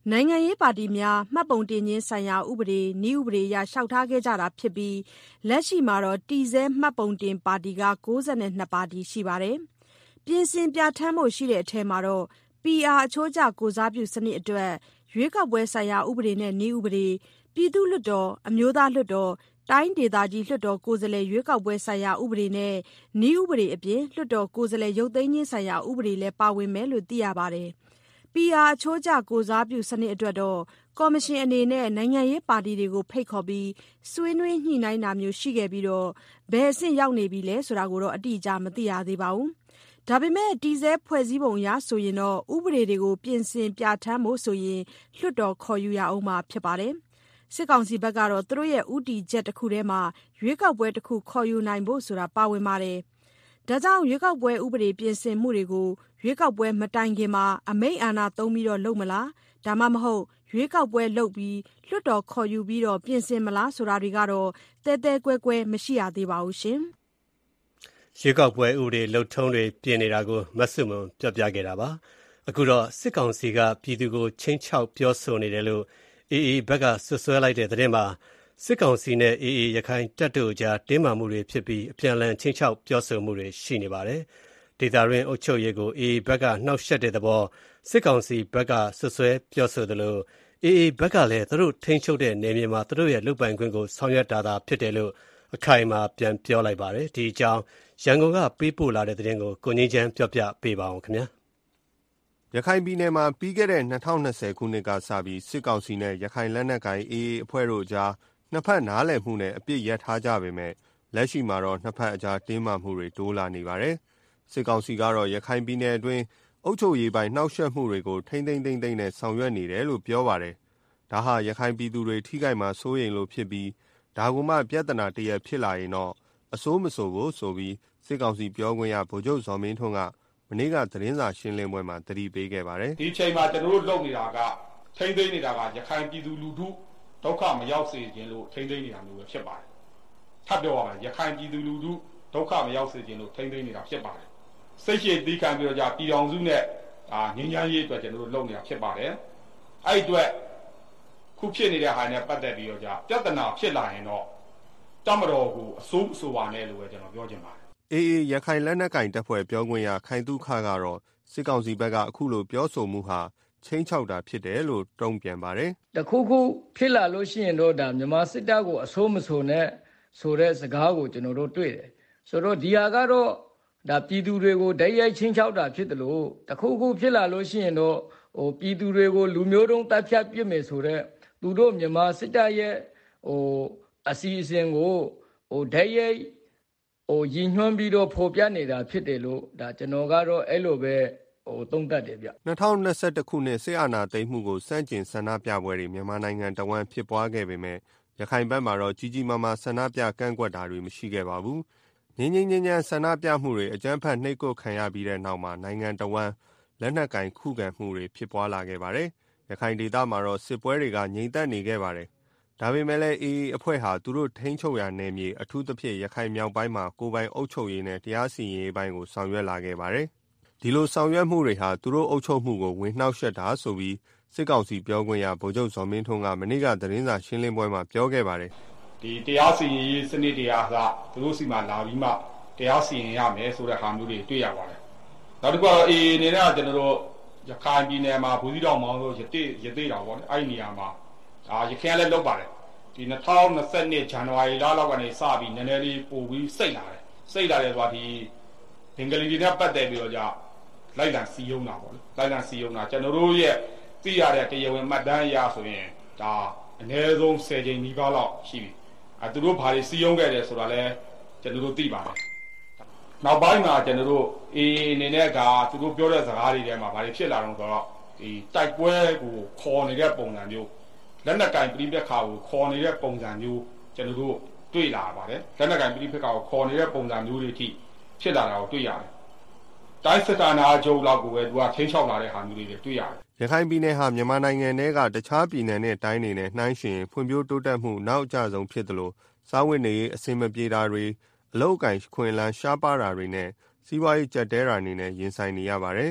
နိုင်ငံရေးပါတီများမှတ်ပုံတင်ခြင်းဆိုင်ရာဥပဒေနည်းဥပဒေအရလျှောက်ထားခဲ့ကြတာဖြစ်ပြီးလက်ရှိမှာတော့တည်ဆဲမှတ်ပုံတင်ပါတီက62ပါတီရှိပါတယ်။ပြင်ဆင်ပြဋ္ဌာန်းဖို့ရှိတဲ့အထဲမှာတော့ PR အချိုးကျကိုယ်စားပြုစနစ်အတွက်ရွေးကောက်ပွဲဆိုင်ရာဥပဒေနဲ့နည်းဥပဒေပြည်သူ့လွှတ်တော်အမျိုးသားလွှတ်တော်တိုင်းဒေသကြီးလွှတ်တော်ကိုယ်စားလှယ်ရွေးကောက်ပွဲဆိုင်ရာဥပဒေနဲ့နည်းဥပဒေအပြင်လွှတ်တော်ကိုယ်စားလှယ်ရုပ်သိမ်းခြင်းဆိုင်ရာဥပဒေလည်းပါဝင်မယ်လို့သိရပါတယ်။ PR အချိုးကျကိုယ်စားပြုစနစ်အတွက်တော့ကော်မရှင်အနေနဲ့နိုင်ငံရေးပါတီတွေကိုဖိတ်ခေါ်ပြီးဆွေးနွေးညှိနှိုင်းတာမျိုးရှိခဲ့ပြီးဘယ်အဆင့်ရောက်နေပြီလဲဆိုတာကိုတော့အတိအကျမသိရသေးပါဘူး။ဒါပေမဲ့တည်ဆဲဖွဲ့စည်းပုံအရဆိုရင်တော့ဥပဒေတွေကိုပြင်ဆင်ပြဋ္ဌာန်းဖို့ဆိုရင်လွှတ်တော်ခေါ်ယူရအောင်မှာဖြစ်ပါတယ်။စစ်ကောင်စီဘက်ကတော့သူတို့ရဲ့ဥတီချက်တစ်ခုထဲမှာရွေးကောက်ပွဲတစ်ခုခေါ်ယူနိုင်ဖို့ဆိုတာပါဝင်ပါတယ်။ဒါကြောင့်ရွေးကောက်ပွဲဥပဒေပြင်ဆင်မှုတွေကိုရွေးကောက်ပွဲမတိုင်ခင်မှာအမိန့်အာဏာသုံးပြီးလုပ်မလားဒါမှမဟုတ်ရွေးကောက်ပွဲလုပ်ပြီးလွှတ်တော်ခေါ်ယူပြီးပြင်ဆင်မလားဆိုတာတွေကတော့တဲတဲကွဲကွဲမရှိရသေးပါဘူးရှင်။ရွေးကောက်ပွဲဥပဒေလှုပ်ထုံးတွေပြင်နေတာကိုမဆုမွန်ပြောပြခဲ့တာပါ။အခုတော့စစ်ကောင်စီကပြည်သူကိုချင်းချောက်ပြောဆိုနေတယ်လို့AA ဘက်ကဆွဆွဲလိုက်တဲ့သတင်းမှာစစ်ကောင်စီနဲ့ AA ရခိုင်တပ်တို့ကြားတင်းမာမှုတွေဖြစ်ပြီးအပြန်အလှန်ချင်းချောက်ပြောဆိုမှုတွေရှိနေပါတယ်။ဒေသတွင်းအုပ်ချုပ်ရေးကို AA ဘက်ကနှောက်ယှက်တဲ့သဘောစစ်ကောင်စီဘက်ကဆွဆွဲပြောဆိုသလို AA ဘက်ကလည်းသူတို့ထိန်းချုပ်တဲ့နယ်မြေမှာသူတို့ရဲ့လုပ်ပိုင်ခွင့်ကိုဆောင်ရွက်တာသာဖြစ်တယ်လို့အခိုင်အမာပြန်ပြောလိုက်ပါတယ်။ဒီအကြောင်းရန်ကုန်ကပေးပို့လာတဲ့သတင်းကိုကိုငြိမ်းချမ်းပြောပြပေးပါအောင်ခင်ဗျာ။ရခိုင်ပြည်နယ်မှာပြီးခဲ့တဲ့2020ခုနှစ်ကစပြီးစစ်ကောင်စီနဲ့ရခိုင်လက်နက်ကိုင် AA အဖွဲ့တို့ကြားနှစ်ဖက်နားလည်မှုနဲ့အပြစ်ရပ်ထားကြပေမဲ့လက်ရှိမှာတော့နှစ်ဖက်အကြားတင်းမာမှုတွေတိုးလာနေပါတယ်။စစ်ကောင်စီကတော့ရခိုင်ပြည်နယ်အတွင်းအုပ်ချုပ်ရေးပိုင်းနှောက်ယှက်မှုတွေကိုထိမ့်သိမ်းနဲ့ဆောင်ရွက်နေတယ်လို့ပြောပါတယ်။ဒါဟာရခိုင်ပြည်သူတွေထိခိုက်မှာစိုးရိမ်လို့ဖြစ်ပြီးဒါကမှပြဿနာတရက်ဖြစ်လာရင်တော့အစိုးမစိုးဘူးဆိုပြီးစစ်ကောင်စီပြောခွင့်ရဗိုလ်ချုပ်ဇော်မင်းထွန်းကမနေ့ကသတင်းစာရှင်းလင်းပွဲမှာသတိပေးခဲ့ပါတယ်။ဒီချိန်မှာကျွန်တော်တို့လုပ်နေတာကထိမ့်သိမ်းနေတာကရခိုင်ပြည်သူလူထုဒုက္ခမရောက်စေခြင်းလို့ထိမ့်သိမ်းနေတာမျိုးပဲဖြစ်ပါတယ်။ထပ်ပြောရမယ်ရခိုင်ပြည်သူလူထုဒုက္ခမရောက်စေခြင်းလို့ထိမ့်သိမ်းနေတာဖြစ်ပါတယ်။စိတ်ရှိသီးခံပြီးတော့ပြည်တော်စုနဲ့ငြိမ်းချမ်းရေးအတွက်ကျွန်တော်တို့လုပ်နေတာဖြစ်ပါတယ်။အဲ့အတွက်ခုဖြစ်နေတဲ့ဟာနဲ့ပတ်သက်ပြီးတော့ပြဿနာဖြစ်လာရင်တော့တမတော်ကိုအစိုးပါနဲ့လို့ပဲကျွန်တော်ပြောချင်ပါတယ်။AA ရခိုင်လက်နက်ကိုင်တပ်ဖွဲ့ပြောခွင့်ရခိုင်တုခကတော့စစ်ကောင်စီဘက်ကအခုလိုပြောဆိုမှုဟာချင်းချောက်တာဖြစ်တယ်လို့တုံ့ပြန်ပါတယ်။တခုခုဖြစ်လာလို့ရှိရင်တော့ဒါမြန်မာစစ်တပ်ကိုအဆိုးမဆိုနဲ့ဆိုတဲ့စကားကိုကျွန်တော်တို့တွေ့တယ်။ဆိုတော့ဒီဟာကတော့ဒါပြည်သူတွေကိုဓာတ်ရိုက်ချင်းချောက်တာဖြစ်တယ်လို့တခုခုဖြစ်လာလို့ရှိရင်တော့ပြည်သူတွေကိုလူမျိုးတုံးတပ်ဖြတ်ပြစ်မယ်ဆိုတဲ့သူတို့မြန်မာစစ်တပ်ရဲ့အစီအစဉ်ကိုဓာတ်ရိုက်ရည်ညွှန်းပြီးတော့ဖော်ပြနေတာဖြစ်တယ်လို့ဒါကျွန်တော်ကတော့အဲ့လိုပဲသုံးသပ်တယ်ဗျ 2021ခုနှစ်စစ်အာဏာသိမ်းမှုကိုစန့်ကျင်ဆန္ဒပြပွဲတွေမြန်မာနိုင်ငံတဝန်းဖြစ်ပွားခဲ့ပေမဲ့ရခိုင်ဘက်မှာတော့ကြီးကြီးမားမားဆန္ဒပြကန့်ကွက်တာတွေမရှိခဲ့ပါဘူးငြိမ်းချမ်းဆန္ဒပြမှုတွေအကြမ်းဖက်နှိပ်ကွပ်ခံရပြီးတဲ့နောက်မှာနိုင်ငံတဝန်းလက်နက်ကင်ခုခံမှုတွေဖြစ်ပွားလာခဲ့ပါတယ်ရခိုင်ဒေသမှာတော့စစ်ပွဲတွေကငြိမ်သက်နေခဲ့ပါတယ်ဒါပေမဲ့လည်း AA အဖွဲ့ဟာသူတို့ထိန်းချုပ်ရာနယ်မြေအထူးသဖြင့်ရခိုင်မြောက်ပိုင်းမှာကိုယ်ပိုင်အုပ်ချုပ်ရေးနဲ့တရားစီရင်ရေးပိုင်းကိုဆောင်ရွက်လာခဲ့ပါတယ်။ဒီလိုဆောင်ရွက်မှုတွေဟာသူတို့အုပ်ချုပ်မှုကိုဝင်နှောက်ယှက်တာဆိုပြီးစစ်ကောင်စီပြောခွင့်ရဗိုလ်ချုပ်ဇော်မင်းထွန်းကမနေ့ကသတင်းစာရှင်းလင်းပွဲမှာပြောခဲ့ပါတယ်။ဒီတရားစီရင်ရေးစနစ်တရားကသူတို့စီမှာလာပြီးမှတရားစီရင်ရမယ်ဆိုတဲ့ဟာမျိုးတွေတွေ့ရပါတယ်။နောက်တစ်ခုကတော့ AA အနေနဲ့ကျွန်တော်တို့ရခိုင်ပြည်နယ်မှာဘူးသီးတောင်မောင်းတို့ရသေးတာပေါ့လေအဲ့ဒီနေရာမှာရခိုင်လည်းလုပ်ပါတယ်ဒီ2022ဇန်နဝါရီလလောက်ကနေစပြီးနည်းနည်းလေးပို့ပြီးစိတ်လာတယ်ဆိုတာဒီဘင်္ဂလီတွေနဲ့ပတ်သက်ပြီးတော့လိုက်လံစီယုံတာပေါ့လေလိုက်လံစီယုံတာကျွန်တော်တို့ရဲ့သိရတဲ့တရားဝင်မှတ်တမ်းအရဆိုရင်ဒါအနည်းဆုံး10ချိန်နီးပါးလောက်ရှိပြီသူတို့ဘာတွေစီယုံခဲ့တယ်ဆိုတာလဲကျွန်တော်တို့သိပါတယ်နောက်ပိုင်းမှာကျွန်တော်တို့အနေနဲ့ကသူတို့ပြောတဲ့စကားတွေထဲမှာဘာတွေဖြစ်လာတော့ဆိုတော့ဒီတိုက်ပွဲကိုခေါ်နေတဲ့ပုံစံမျိုးလက်နက်ကင်ပြိပက္ခကိုခေါ်နေတဲ့ပုံစံမျိုးကျွန်တော်တို့တွေ့လာပါတယ်လက်နက်ကင်ပြိပက္ခကိုခေါ်နေတဲ့ပုံစံမျိုးတွေအထိဖြစ်လာတာကိုတွေ့ရတယ်တိုင်းစစ်ဌာနချုပ်လောက်ကိုပဲသူကချင်းချောက်လာတဲ့ဟာမျိုးတွေတွေ့ရတယ်ရခိုင်ပြည်နယ်ဟာမြန်မာနိုင်ငံထဲကတခြားပြည်နယ်နဲ့တိုင်းတွေနဲ့နှိုင်းယှဉ်ဖွံ့ဖြိုးတိုးတက်မှုနောက်ကျဆုံးဖြစ်တယ်လို့စားဝတ်နေရေးအဆင်မပြေတာတွေအလုပ်အကင်ခွင့်လန်းရှားပါတာတွေနဲ့စီးပွားရေးကျပ်တဲတာတွေနဲ့ရင်ဆိုင်နေရပါတယ်စ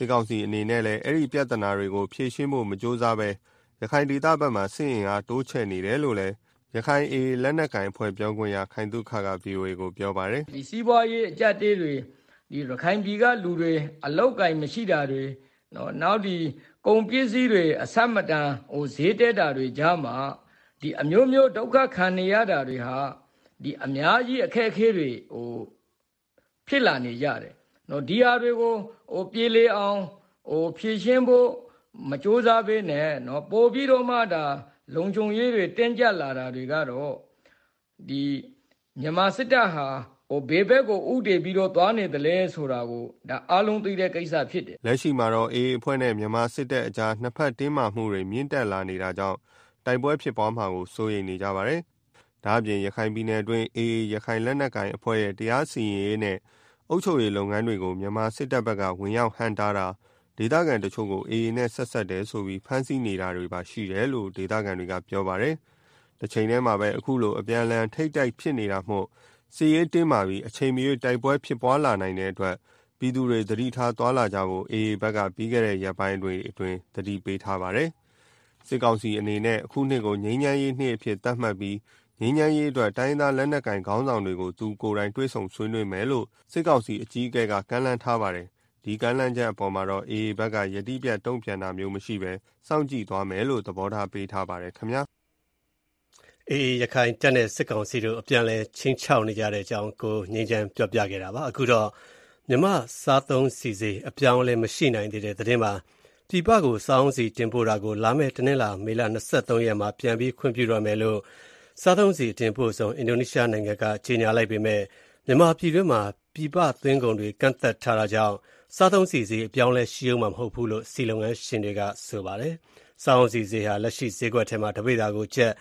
စစ်ကောင်စီအနေနဲ့လည်းအဲ့ဒီပြဿနာတွေကိုဖြေရှင်းဖို့မကြိုးစားပဲရခိုင်ဒေသဘက်မှာစစ်အင်အားတိုးချဲ့နေတယ်လို့လည်းရခိုင်အေလက်နက်ကိုင်အဖွဲ့ပြောခွင့်ရခိုင်သုခက VOA ကိုပြောပါတယ်ဒီစီးပွားရေးအကြက်တေးတွေဒီရခိုင်ပြည်ကလူတွေအလောက်ကိုင်မရှိတာတွေနော်နောက်ဒီကုန်ပစ္စည်းတွေအဆက်မတန်ဈေးတက်တာတွေကြားမှာဒီအမျိုးမျိုးဒုက္ခခံနေရတာတွေဟာဒီအများကြီးအခက်အခဲတွေဖြစ်လာနေကြတယ်နော်ဒီဟာတွေကိုပြေလေအောင်ဖြည့်ရှင်းဖို့မကြိုးစားဘဲနဲ့နော်ပို့ပြီးတော့မှဒါလုံခြုံရေးတွေတင်းကျပ်လာတာတွေကတော့ဒီမြန်မာစစ်တပ်ဟာဘေးဘက်ကိုဥတည်ပြီးတော့သွားနေတယ်လဲဆိုတာကိုဒါအားလုံးသိတဲ့ကိစ္စဖြစ်တယ်လက်ရှိမှာတော့အေးအဖွဲ့နဲ့မြန်မာစစ်တပ်အကြားနှစ်ဖက်တင်းမာမှုတွေမြင့်တက်လာနေတာကြောင့်တိုက်ပွဲဖြစ်ပွားမှာကိုစိုးရိမ်နေကြပါတယ်ဒါအပြင်ရခိုင်ပြည်နယ်အတွင်းအေးရခိုင်လက်နက်ကိုင်အဖွဲ့ရဲ့တရားစီရင်ရေးနဲ့အုပ်ချုပ်ရေးလုပ်ငန်းတွေကိုမြန်မာစစ်တပ်ဘက်ကဝင်ရောက်ဟန့်တားတာဒေသခံတချို့ကိုအေးနဲ့ဆက်ဆက်တယ်ဆိုပြီးဖမ်းဆီးနေတာတွေပါရှိတယ်လို့ဒေသခံတွေကပြောပါတယ်တစ်ချိန်တည်းမှာပဲအခုလိုအပြန်အလှန်ထိတ်တိုက်ဖြစ်နေတာမို့စစ်ရေးတင်းမာပြီးအချိန်မရွေးတိုက်ပွဲဖြစ်ပွားလာနိုင်တဲ့အတွက်ပြည်သူတွေသတိထားသွားလာကြဖို့အေးဘက်ကပြီးခဲ့တဲ့ရက်ပိုင်းတွေအတွင်းသတိပေးထားပါတယ်စစ်ကောင်စီအနေနဲ့အခုနှစ်ကိုငြိမ်းချမ်းရေးနှစ်အဖြစ်သတ်မှတ်ပြီးငြိမ်းချမ်းရေးအတွက်တိုင်းသားလက်နက်ကိုင်ခေါင်းဆောင်တွေကိုသူကိုယ်တိုင်တွေ့ဆုံဆွေးနွေးမယ်လို့စစ်ကောင်စီအကြီးအကဲကကမ်းလှမ်းထားပါတယ်ဒီကမ်းလှမ်းချက်အပေါ်မှာတော့အေးဘက်ကယတိပြတ်တုံ့ပြန်တာမျိုးမရှိပဲစောင့်ကြည့်သွားမယ်လို့သဘောထားပေးထားပါတယ်ခင်ဗျာအေးရခိုင်တပ်နဲ့စစ်ကောင်စီတို့အပြန်လဲချင်းချောက်နေကြတဲ့အကြောင်းကိုငြိမ်းချမ်းပြောပြခဲ့တာပါအခုတော့မြမစားသုံးစီစီအပြောင်းလဲမရှိနိုင်သေးတဲ့သတင်းမှာပြည်ပကိုစောင်းစီတင်ပို့တာကိုလာမယ့်တနင်္လာမေလ23ရက်မှာပြန်ပြီးခွင့်ပြုရမယ်လို့စားသုံးစီတင်ပို့ဆောင်အင်ဒိုနီးရှားနိုင်ငံကကြေညာလိုက်ပေမဲ့မြန်မာပြည်တွင်းမှာပြည်ပသွင်းကုန်တွေကန့်သက်ထားတာကြောင့်စားသုံးစီစီအပြောင်းလဲရှိအောင်မှာမဟုတ်ဘူးလို့စီလုပ်ငန်းရှင်တွေကဆိုပါတယ်စားသုံးစီစီဟာလက်ရှိဈေးကွက်ထဲမှာတပိဿာကိုကျပ်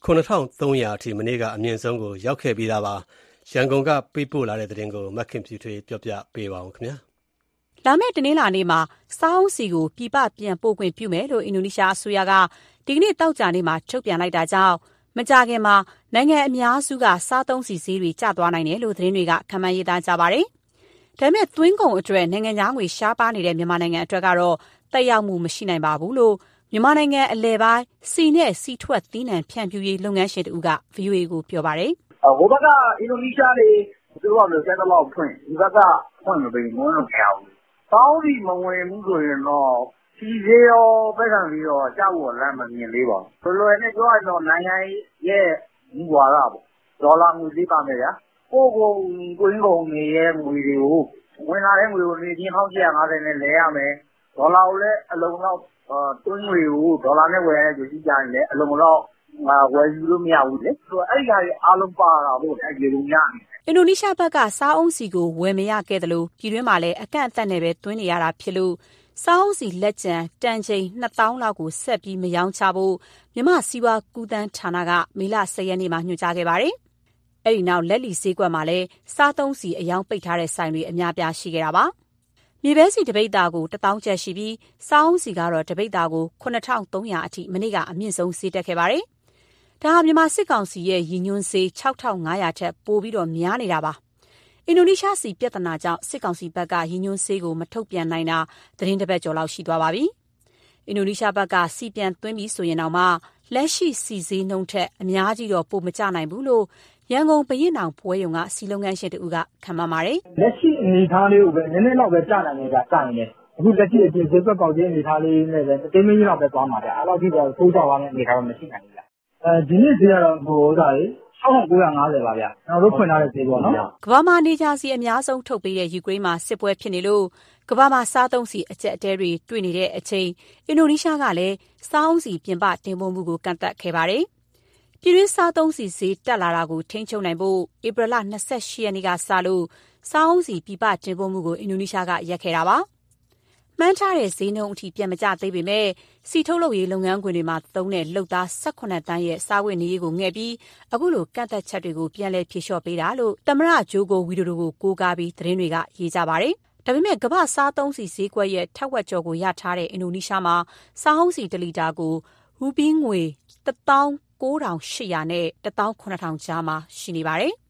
9300အထိမနေ့ကအမြင့်ဆုံးကိုရောက်ခဲ့ပြီးသားပါရန်ကုန်ကပေးပို့လာတဲ့သတင်းကိုမခင်ဖြူထွေးပြောပြပေးပါဦးခင်ဗျာလာမယ့်တနင်္လာနေ့မှာစားအုံးစီကိုပြည်ပပြန်ပို့ခွင့်ပြုမယ်လို့အင်ဒိုနီးရှားအစိုးရကဒီကနေ့တောက်ကြနေ့မှာထုတ်ပြန်လိုက်တာကြောင့်မကြာခင်မှာနိုင်ငံအများစုကစားသုံးစီဈေးတွေကျသွားနိုင်တယ်လို့သတင်းတွေကခန့်မှန်းရေးသားကြပါတယ်။ဒါပေမဲ့သွင်းကုန်အတွက်နိုင်ငံခြားငွေရှားပါနေတဲ့မြန်မာနိုင်ငံအတွက်ကတော့တက်ရောက်မှုမရှိနိုင်ပါဘူးလို့မြန်မာနိုင်ငံအလဲပိုင်းစီနဲ့စီထွက်သီးနှံဖြန့်ဖြူးရေးလုပ်ငန်းရှင်တူက VOA ကိုပြောပါတယ်။ဟိုဘက်ကအင်ဒိုနီးရှားတွေသူတို့ကလည်းဆက်တော့ဖွင့်ဒီဘက်ကဖွင့်မပေးဘူးလို့ပြောဘူး။တောင်းစီမဝင်ဘူးဆိုရင်တော့စီစေးရောပတ်စံစီရောကြောက်ဝလမ်းမမြင်လေးပါဘူး။လွယ်နဲ့ပြောရတော့နိုင်ငံရဲ့မူဝါဒပေါ့။ဒေါ်လာငွေလေးပါမယ်ဗျာ။ကိုင်းကုန်နေရဲ့ငွေတွေကိုဝင်လာတဲ့ငွေကိုနေချင်း1850နဲ့လဲရမယ်။ဒေါ်လာကိုလည်းအလုံးလောက်တွင်းငွေကိုဒေါ်လာနဲ့ဝယ်ရတဲ့ကြည့်ကြရင်လည်းအလုံးလောက်ဝယ်ယူလို့မရဘူးလေ။ဆိုတော့အဲ့ဒီဟာတွေအားလုံးပါတာပေါ့အဲ့ဒီလိုများနေအင်ဒိုနီးရှားဘက်ကစားအုံးစီကိုဝယ်မရခဲ့တယ်လို့ပြည်တွင်းမှာလည်းအကန့်အသတ်နဲ့ပဲသွင်းနေရတာဖြစ်လို့စားအုံးစီလက်ကျန်တန်ချိန်2000လောက်ကိုဆက်ပြီးမရောင်းချဖို့မြန်မာစီးပွားကူးသန်းဌာနကမေလ10ရက်နေ့မှာညွှန်ကြားခဲ့ပါတယ်။အဲ့ဒီနောက်လက်လီဈေးကွက်မှာလည်းစားသုံးစီအယောင်ပိတ်ထားတဲ့ဆိုင်တွေအများပြားရှိခဲ့တာပါ။မြေပဲစီတပိတ်သားကို1000ကျပ်ရှိပြီးစားအုံးစီကတော့တပိတ်သားကို9300အထိမနေ့ကအမြင့်ဆုံးဈေးတက်ခဲ့ပါတယ်။ဒါဟာမြန်မာစစ်ကောင်စီရဲ့ရည်ညွှန်းဈေး6500ထက်ပိုပြီးတော့များနေတာပါ။အင်ဒိုနီးရှားစီပြဿနာကြောင့်စစ်ကောင်စီဘက်ကရည်ညွှန်းဈေးကိုမထုတ်ပြန်နိုင်တာသတင်းတစ်ပတ်ကျော်လောက်ရှိသွားပါပြီ။အင်ဒိုနီးရှားဘက်ကစီပြန်သွင်းပြီးဆိုရင်တော့မှလက်ရှိစီဈေးနှုန်းထက်အများကြီးတော့ပိုမကျနိုင်ဘူးလို့ရန်ကုန်ဘရင်တောင်ပွဲရုံကစီလုပ်ငန်းရှင်တူကခန့်မှန်းပါတယ်။လက်ရှိအနေအထားလေးကိုပဲနည်းနည်းတော့ပဲကျနိုင်နေတာစရင်လေ။အခုလက်ရှိအပြင်ဈေးကွက်ပေါက်ခြင်းအနေအထားလေးနဲ့ပဲတိမင်းကြီးတော့ပဲသွားမှာဗျ။အဲ့လောက်ထိတော့ထိုးကြသွားတဲ့အနေအထားတော့မရှိနိုင်ဘူးဗျ။ဒီနေ့ဈေးကတော့ဟိုဥစ္စာကြီး6950ပါဗျာကျွန်တော်တို့ဖွင့်ထားတဲ့ဈေးပေါ့နော်ကမ္ဘာမှာနေကြစီအများဆုံးထုတ်ပေးတဲ့ယူကရိန်းမှာစစ်ပွဲဖြစ်နေလို့ကမ္ဘာမှာစားသုံးစီအကျက်အတဲတွေတွေ့နေတဲ့အချိန်အင်ဒိုနီးရှားကလည်းစားအုံးစီပြင်ပတင်ပို့မှုကိုကန့်သတ်ခဲ့ပါတယ်ပြည်တွင်းစားသုံးစီဈေးတက်လာတာကိုထိန်းချုပ်နိုင်ဖို့ဧပြီလ28ရက်နေ့ကစလို့စားအုံးစီပြပတင်ပို့မှုကိုအင်ဒိုနီးရှားကရပ်ခဲ့တာပါမှန်းထားတဲ့ဈေးနှုန်းအထိပြန်မကျသေးပေမဲ့စီထုတ်လုပ်ရေးလုပ်ငန်းခွင်တွေမှာသုံးတဲ့လုပ်သား18တန်းရဲ့စားဝတ်နေရေးကိုငှဲ့ပြီးအခုလိုကန့်သက်ချက်တွေကိုပြန်လည်ဖြေလျှော့ပေးတာလို့သမ္မတဂျိုကိုဝီဒိုဒိုကိုကိုးကားပြီးသတင်းတွေကရေးကြပါတယ်။ဒါပေမဲ့ကမ္ဘာစားသုံးစီဈေးကွက်ရဲ့ထက်ဝက်ကျော်ကိုရထားတဲ့အင်ဒိုနီးရှားမှာစားအုံးစီ1လီတာကိုရူပီးငွေ19800နဲ့18000ကြားမှာရှိနေပါတယ်။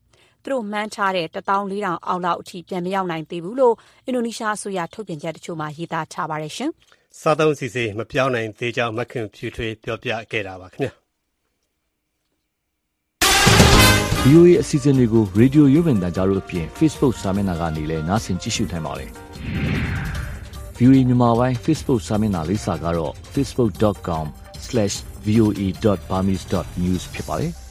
သူတို့မှန်းထားတဲ့ 14,000 အောက်လောက်အထိပြန်မရောက်နိုင်သေးဘူးလို့အင်ဒိုနီးရှားအစိုးရထုတ်ပြန်ချက်တချို့မှာရေးသားထားပါတယ်ရှင်။စားသုံးစီစီမပြောင်းနိုင်သေးကြောင်းမခင်ဖြူထွေးပြောပြခဲ့တာပါခင်ဗျာ။ VOA အစီအစဉ်တွေကို Radio ရုပ်မြင်သံကြားတို့အပြင် Facebook စာမျက်နှာကနေလည်းနားဆင်ကြည့်ရှုနိုင်ပါတယ်။ VOA မြန်မာပိုင်း Facebook စာမျက်နှာလိပ်စာကတော့ facebook.com/voe.burmese.news ဖြစ်ပါတယ်။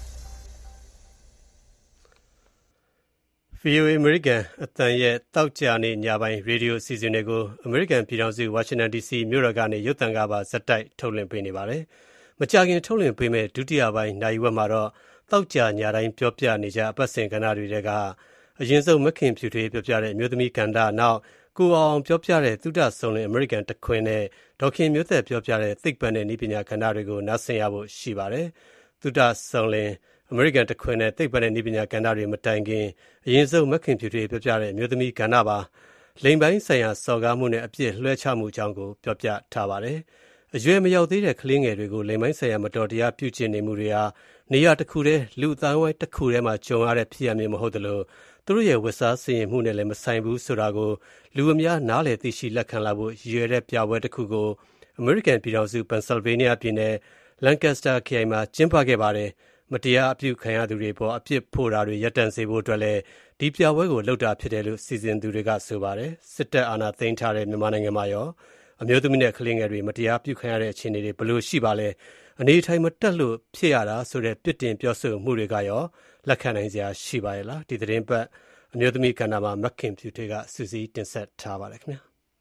VOA American အသံရဲ့တောက်ကြနေညပိုင်းရေဒီယိုအစီအစဉ်တွေကို American ပြည်ထောင်စု Washington DC မြို့တော်ကနေရုပ်သံကပါဇက်တိုက်ထုတ်လွှင့်ပေးနေပါတယ်။မကြာခင်ထုတ်လွှင့်ပေးမယ့်ဒုတိယပိုင်းနိုင်ဝက်မှာတော့တောက်ကြညတိုင်းပြောပြနေကြအပတ်စဉ်ကဏ္ဍတွေကအရင်ဆုံးမခင်ဖြူထွေးပြောပြတဲ့အမျိုးသမီးကဏ္ဍနောက်ကိုအောင်ပြောပြတဲ့သုဒဆုံလင် American တခွင်နဲ့ဒေါခင်မျိုးသက်ပြောပြတဲ့သိပ္ပံနဲ့နည်းပညာကဏ္ဍတွေကိုနားဆင်ရဖို့ရှိပါတယ်။သုဒဆုံလင်American တခွင်နဲ့သိပ္ပံနဲ့နည်းပညာကဏ္ဍတွေမတိုင်ခင်အရင်ဆုံးမခင်ဖြူထွေးပြောပြတဲ့အမျိုးသမီးကဏ္ဍပါလိမ်ပိုင်းဆိုင်ရာစော်ကားမှုနဲ့အပြစ်လွှဲချမှုအကြောင်းကိုပြောပြထားပါတယ်။အရွယ်မရောက်သေးတဲ့ကလေးငယ်တွေကိုလိမ်ပိုင်းဆိုင်ရာမတော်တရားပြုကျင့်နေမှုတွေဟာနေရာတစ်ခုတည်းလူအတိုင်းဝိုင်းတစ်ခုတည်းမှာကြုံရတဲ့ဖြစ်ရပ်မျိုးမဟုတ်သလိုသူတို့ရဲ့ဝတ်စားဆင်ရင်မှုနဲ့လည်းမဆိုင်ဘူးဆိုတာကိုလူအများနားလည်သိရှိလက်ခံလာဖို့ရည်ရွယ်တဲ့ပြပွဲတစ်ခုကို American ပြည်ထောင်စု Pennsylvania ပြည်နယ် Lancaster ခရိုင်မှာကျင်းပခဲ့ပါတယ်။မတရားအပြုခံရသူတွေပေါ်အပြစ်ဖို့တာတွေရပ်တန့်စေဖို့အတွက်လည်းဒီပြပွဲကိုလုပ်တာဖြစ်တယ်လို့စီစဉ်သူတွေကဆိုပါတယ်။စစ်တပ်အာဏာသိမ်းထားတဲ့မြန်မာနိုင်ငံမှာရောအမျိုးသမီးနဲ့ကလေးငယ်တွေမတရားပြုခံရတဲ့အခြေအနေတွေဘယ်လိုရှိပါလဲအနေထိုင်မတက်လို့ဖြစ်ရတာဆိုတဲ့ပြစ်တင်ပြောဆိုမှုတွေကရောလက်ခံနိုင်စရာရှိပါရဲ့လားဒီသတင်းပတ်အမျိုးသမီးကဏ္ဍမှာမခင်ဖြူထွေးကစူးစီးတင်ဆက်ထားပါတယ်ခင်ဗျာ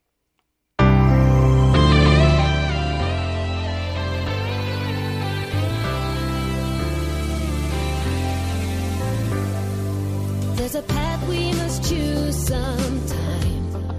There's a path we must choose sometime.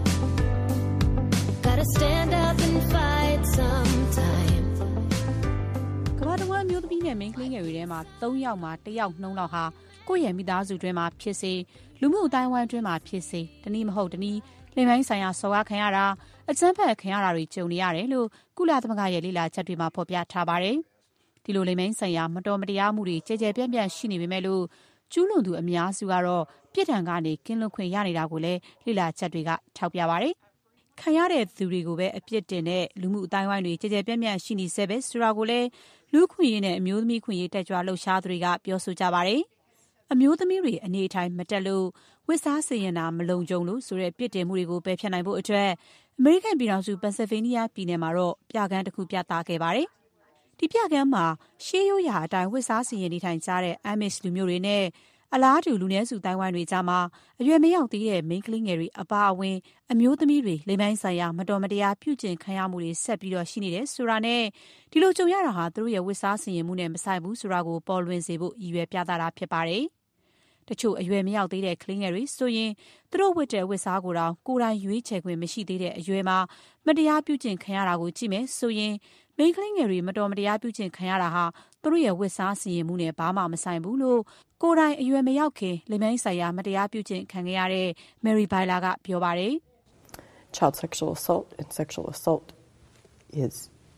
Gotta stand up and fight sometime. ကမ္ဘာတစ်ဝန်းမျိုးသမီးနဲ့မိန်းကလေးငယ်တွေထဲမှာ3ယောက်မှာ1ယောက်နှုန်းလောက်ဟာကိုယ့်ရဲ့မိသားစုတွင်းမှာဖြစ်စေလူမှုအတိုင်းဝိုင်းတွင်းမှာဖြစ်စေတနည်းမဟုတ်တနည်းလိမ်ပိုင်းဆိုင်ရာစော်ကားခံရတာအကြမ်းဖက်ခံရတာတွေကြုံနေရတယ်လို့ကုလသမဂ္ဂရဲ့လေ့လာချက်တွေမှာဖော်ပြထားပါတယ်။ဒီလိုလိမ်ပိုင်းဆိုင်ရာမတော်မတရားမှုတွေကြဲကြဲပြန့်ပြန့်ရှိနေပေမဲ့လို့ကျူးလွန်သူအများစုကတော့ပြစ်ဒဏ်ကနေကင်းလွတ်ခွင့်ရနေတာကိုလည်းလေ့လာချက်တွေကထောက်ပြပါတယ်။ခံရတဲ့သူတွေကိုပဲအပြစ်တင်တဲ့လူမှုအတိုင်းဝိုင်းတွေကြဲကြဲပြန့်ပြန့်ရှိနေစေပဲဆိုတာကိုလည်းလူခွင့်ရေးနဲ့အမျိုးသမီးခွင့်ရေးတက်ကြွလှုပ်ရှားသူတွေကပြောဆိုကြပါတယ်။အမျိုးသမီးတွေအနေအထိုင်မတက်လို့ဝတ်စားစေရင်တာမလုံခြုံလို့ဆိုတဲ့ပြစ်တင်မှုတွေကိုပယ်ဖျက်နိုင်ဖို့အတွက်အမေရိကန်ပြည်ထောင်စုပန်ဆယ်ဗေးနီးယားပြည်နယ်မှာတော့ပြကန်းတစ်ခုပြသခဲ့ပါတယ်။ဒီပြကန်းမှာရှေးရိုးရာအတိုင်းဝတ်စားစေရင်နေထိုင်ကြတဲ့ Amish လူမျိုးတွေနဲ့အလားတူလူနည်းစုတိုင်းဝိုင်းတွေကြားမှာအရွယ်မရောက်သေးတဲ့မိန်းကလေးငယ်တွေအပါအဝင်အမျိုးသမီးတွေလိမ်ပိုင်းဆိုင်ရာမတော်မတရားပြုကျင့်ခံရမှုတွေဆက်ပြီးတော့ရှိနေတယ်ဆိုတာနဲ့ဒီလိုကြုံရတာဟာသူတို့ရဲ့ဝတ်စားဆင်ရင်မှုနဲ့မဆိုင်ဘူးဆိုတာကိုပေါ်လွင်စေဖို့ရည်ရွယ်ပြသတာဖြစ်ပါတယ်။တချို့အရွယ်မရောက်သေးတဲ့ကလေးငယ်တွေဆိုရင်သူတို့ဝတ်တဲ့ဝတ်စားကိုတောင်ကိုယ်တိုင်ရွေးချယ်ခွင့်မရှိသေးတဲ့အရွယ်မှာမတရားပြုကျင့်ခံရတာကိုကြည့်မယ်ဆိုရင်မိန်းကလေးငယ်တွေမတော်မတရားပြုကျင့်ခံရတာဟာသူတို့ရဲ့ဝတ်စားဆင်ရင်မှုနဲ့ဘာမှမဆိုင်ဘူးလို့ကိုယ်တိုင်အရွယ်မရောက်ခင်လိမ်ပိုင်းဆိုင်ရာမတရားပြုကျင့်ခံခဲ့ရတဲ့ Mary Byler ကပြောပါတယ်။ Child sexual assault and sexual assault is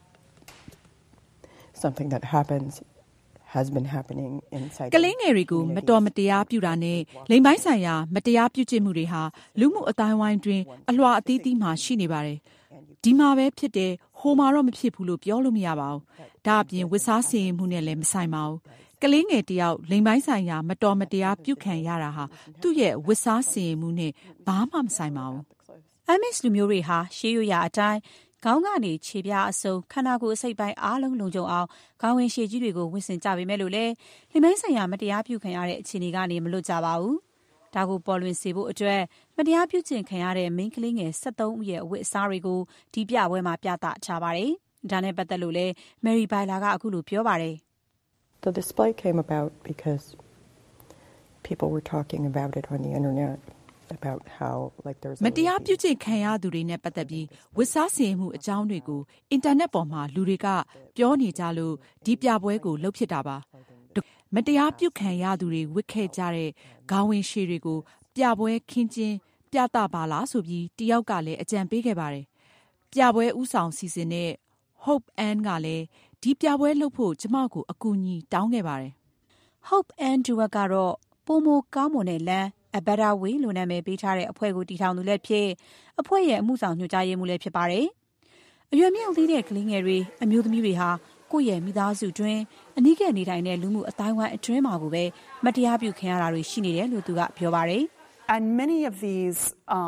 something that has been happening inside ကလေးငယ်တွေကိုမတော်မတရားပြုတာနဲ့လိမ်ပိုင်းဆိုင်ရာမတရားပြုကျင့်မှုတွေဟာလူမှုအတိုင်းဝိုင်းတွင်အလွှာအသီးသီးမှာရှိနေပါတယ်။ဒီမှာပဲဖြစ်တယ်ဟိုမှာတော့မဖြစ်ဘူးလို့ပြောလို့မရပါဘူး။ဒါအပြင်ဝတ်စားဆင်ရင်မှုနဲ့လည်းမဆိုင်ပါဘူး။ကလေးငယ်တယောက်လိမ်ပိုင်းဆိုင်ရာမတော်မတရားပြုခံရတာဟာသူ့ရဲ့ဝတ်စားဆင်ရင်မှုနဲ့ဘာမှမဆိုင်ပါဘူး။ Amish လူမျိုးတွေဟာရှေးရိုးရာအတိုင်းခေါင်းကနေခြေပြားအစုံခန္ဓာကိုယ်အစိတ်ပိုင်းအားလုံးလုံခြုံအောင်ခေါင်းဝင်ရှည်ကြီးတွေကိုဝတ်ဆင်ကြပေမဲ့လို့လည်းလိမ်ပိုင်းဆိုင်ရာမတရားပြုခံရတဲ့အခြေအနေကနေမလွတ်ကြပါဘူး။ဒါကိုပေါ်လွင်စေဖို့အတွက်မတရားပြုကျင့်ခံရတဲ့မိန်းကလေးငယ်73ဦးရဲ့အဝတ်အစားတွေကိုဒီပြပွဲမှာပြသထားပါတယ်။ဒါနဲ့ပတ်သက်လို့လည်း Mary Byler ကအခုလိုပြောပါတယ်။ The display came about because people were talking about it on the internet.About how like there's မတရားပြုကျင့်ခံရသူတွေနဲ့ပတ်သက်ပြီးဝတ်စားဆင်မှုအကြောင်းတွေကိုအင်တာနက်ပေါ်မှာလူတွေကပြောနေကြလို့ဒီပြပွဲကိုလုပ်ဖြစ်တာပါမတရားပြုခံရသူတွေဝတ်ခဲ့ကြတဲ့ခေါင်းဝင်ရှည်တွေကိုပြပွဲခင်းကျင်းပြသပါလားဆိုပြီးတယောက်ကလည်းအကြံပေးခဲ့ပါတယ်ပြပွဲဥဆောင်စီစဉ်တဲ့ Hope Ann ကလည်းဒီပြပွဲလုပ်ဖို့ကျမကိုအကူအညီတောင်းခဲ့ပါတယ် Hope Ann ကတော့ပိုမိုကောင်းမွန်တဲ့လမ်း A Better Way လို့နာမည်ပေးထားတဲ့အဖွဲ့ကိုတည်ထောင်သူလည်းဖြစ်အဖွဲ့ရဲ့အမှုဆောင်ညွှန်ကြားရေးမှူးလည်းဖြစ်ပါတယ်။အရွယ်မြောက်သေးတဲ့ကလေးငယ်တွေအမျိုးသမီးတွေဟာကိုယ့်ရဲ့မိသားစုတွင်းအနီးကပ်နေထိုင်တဲ့လူမှုအတိုင်းအဝိုင်းအတွင်းမှာကိုပဲမတရားပြုခံရတာတွေရှိနေတယ်လို့သူကပြောပါတယ်။ And many of these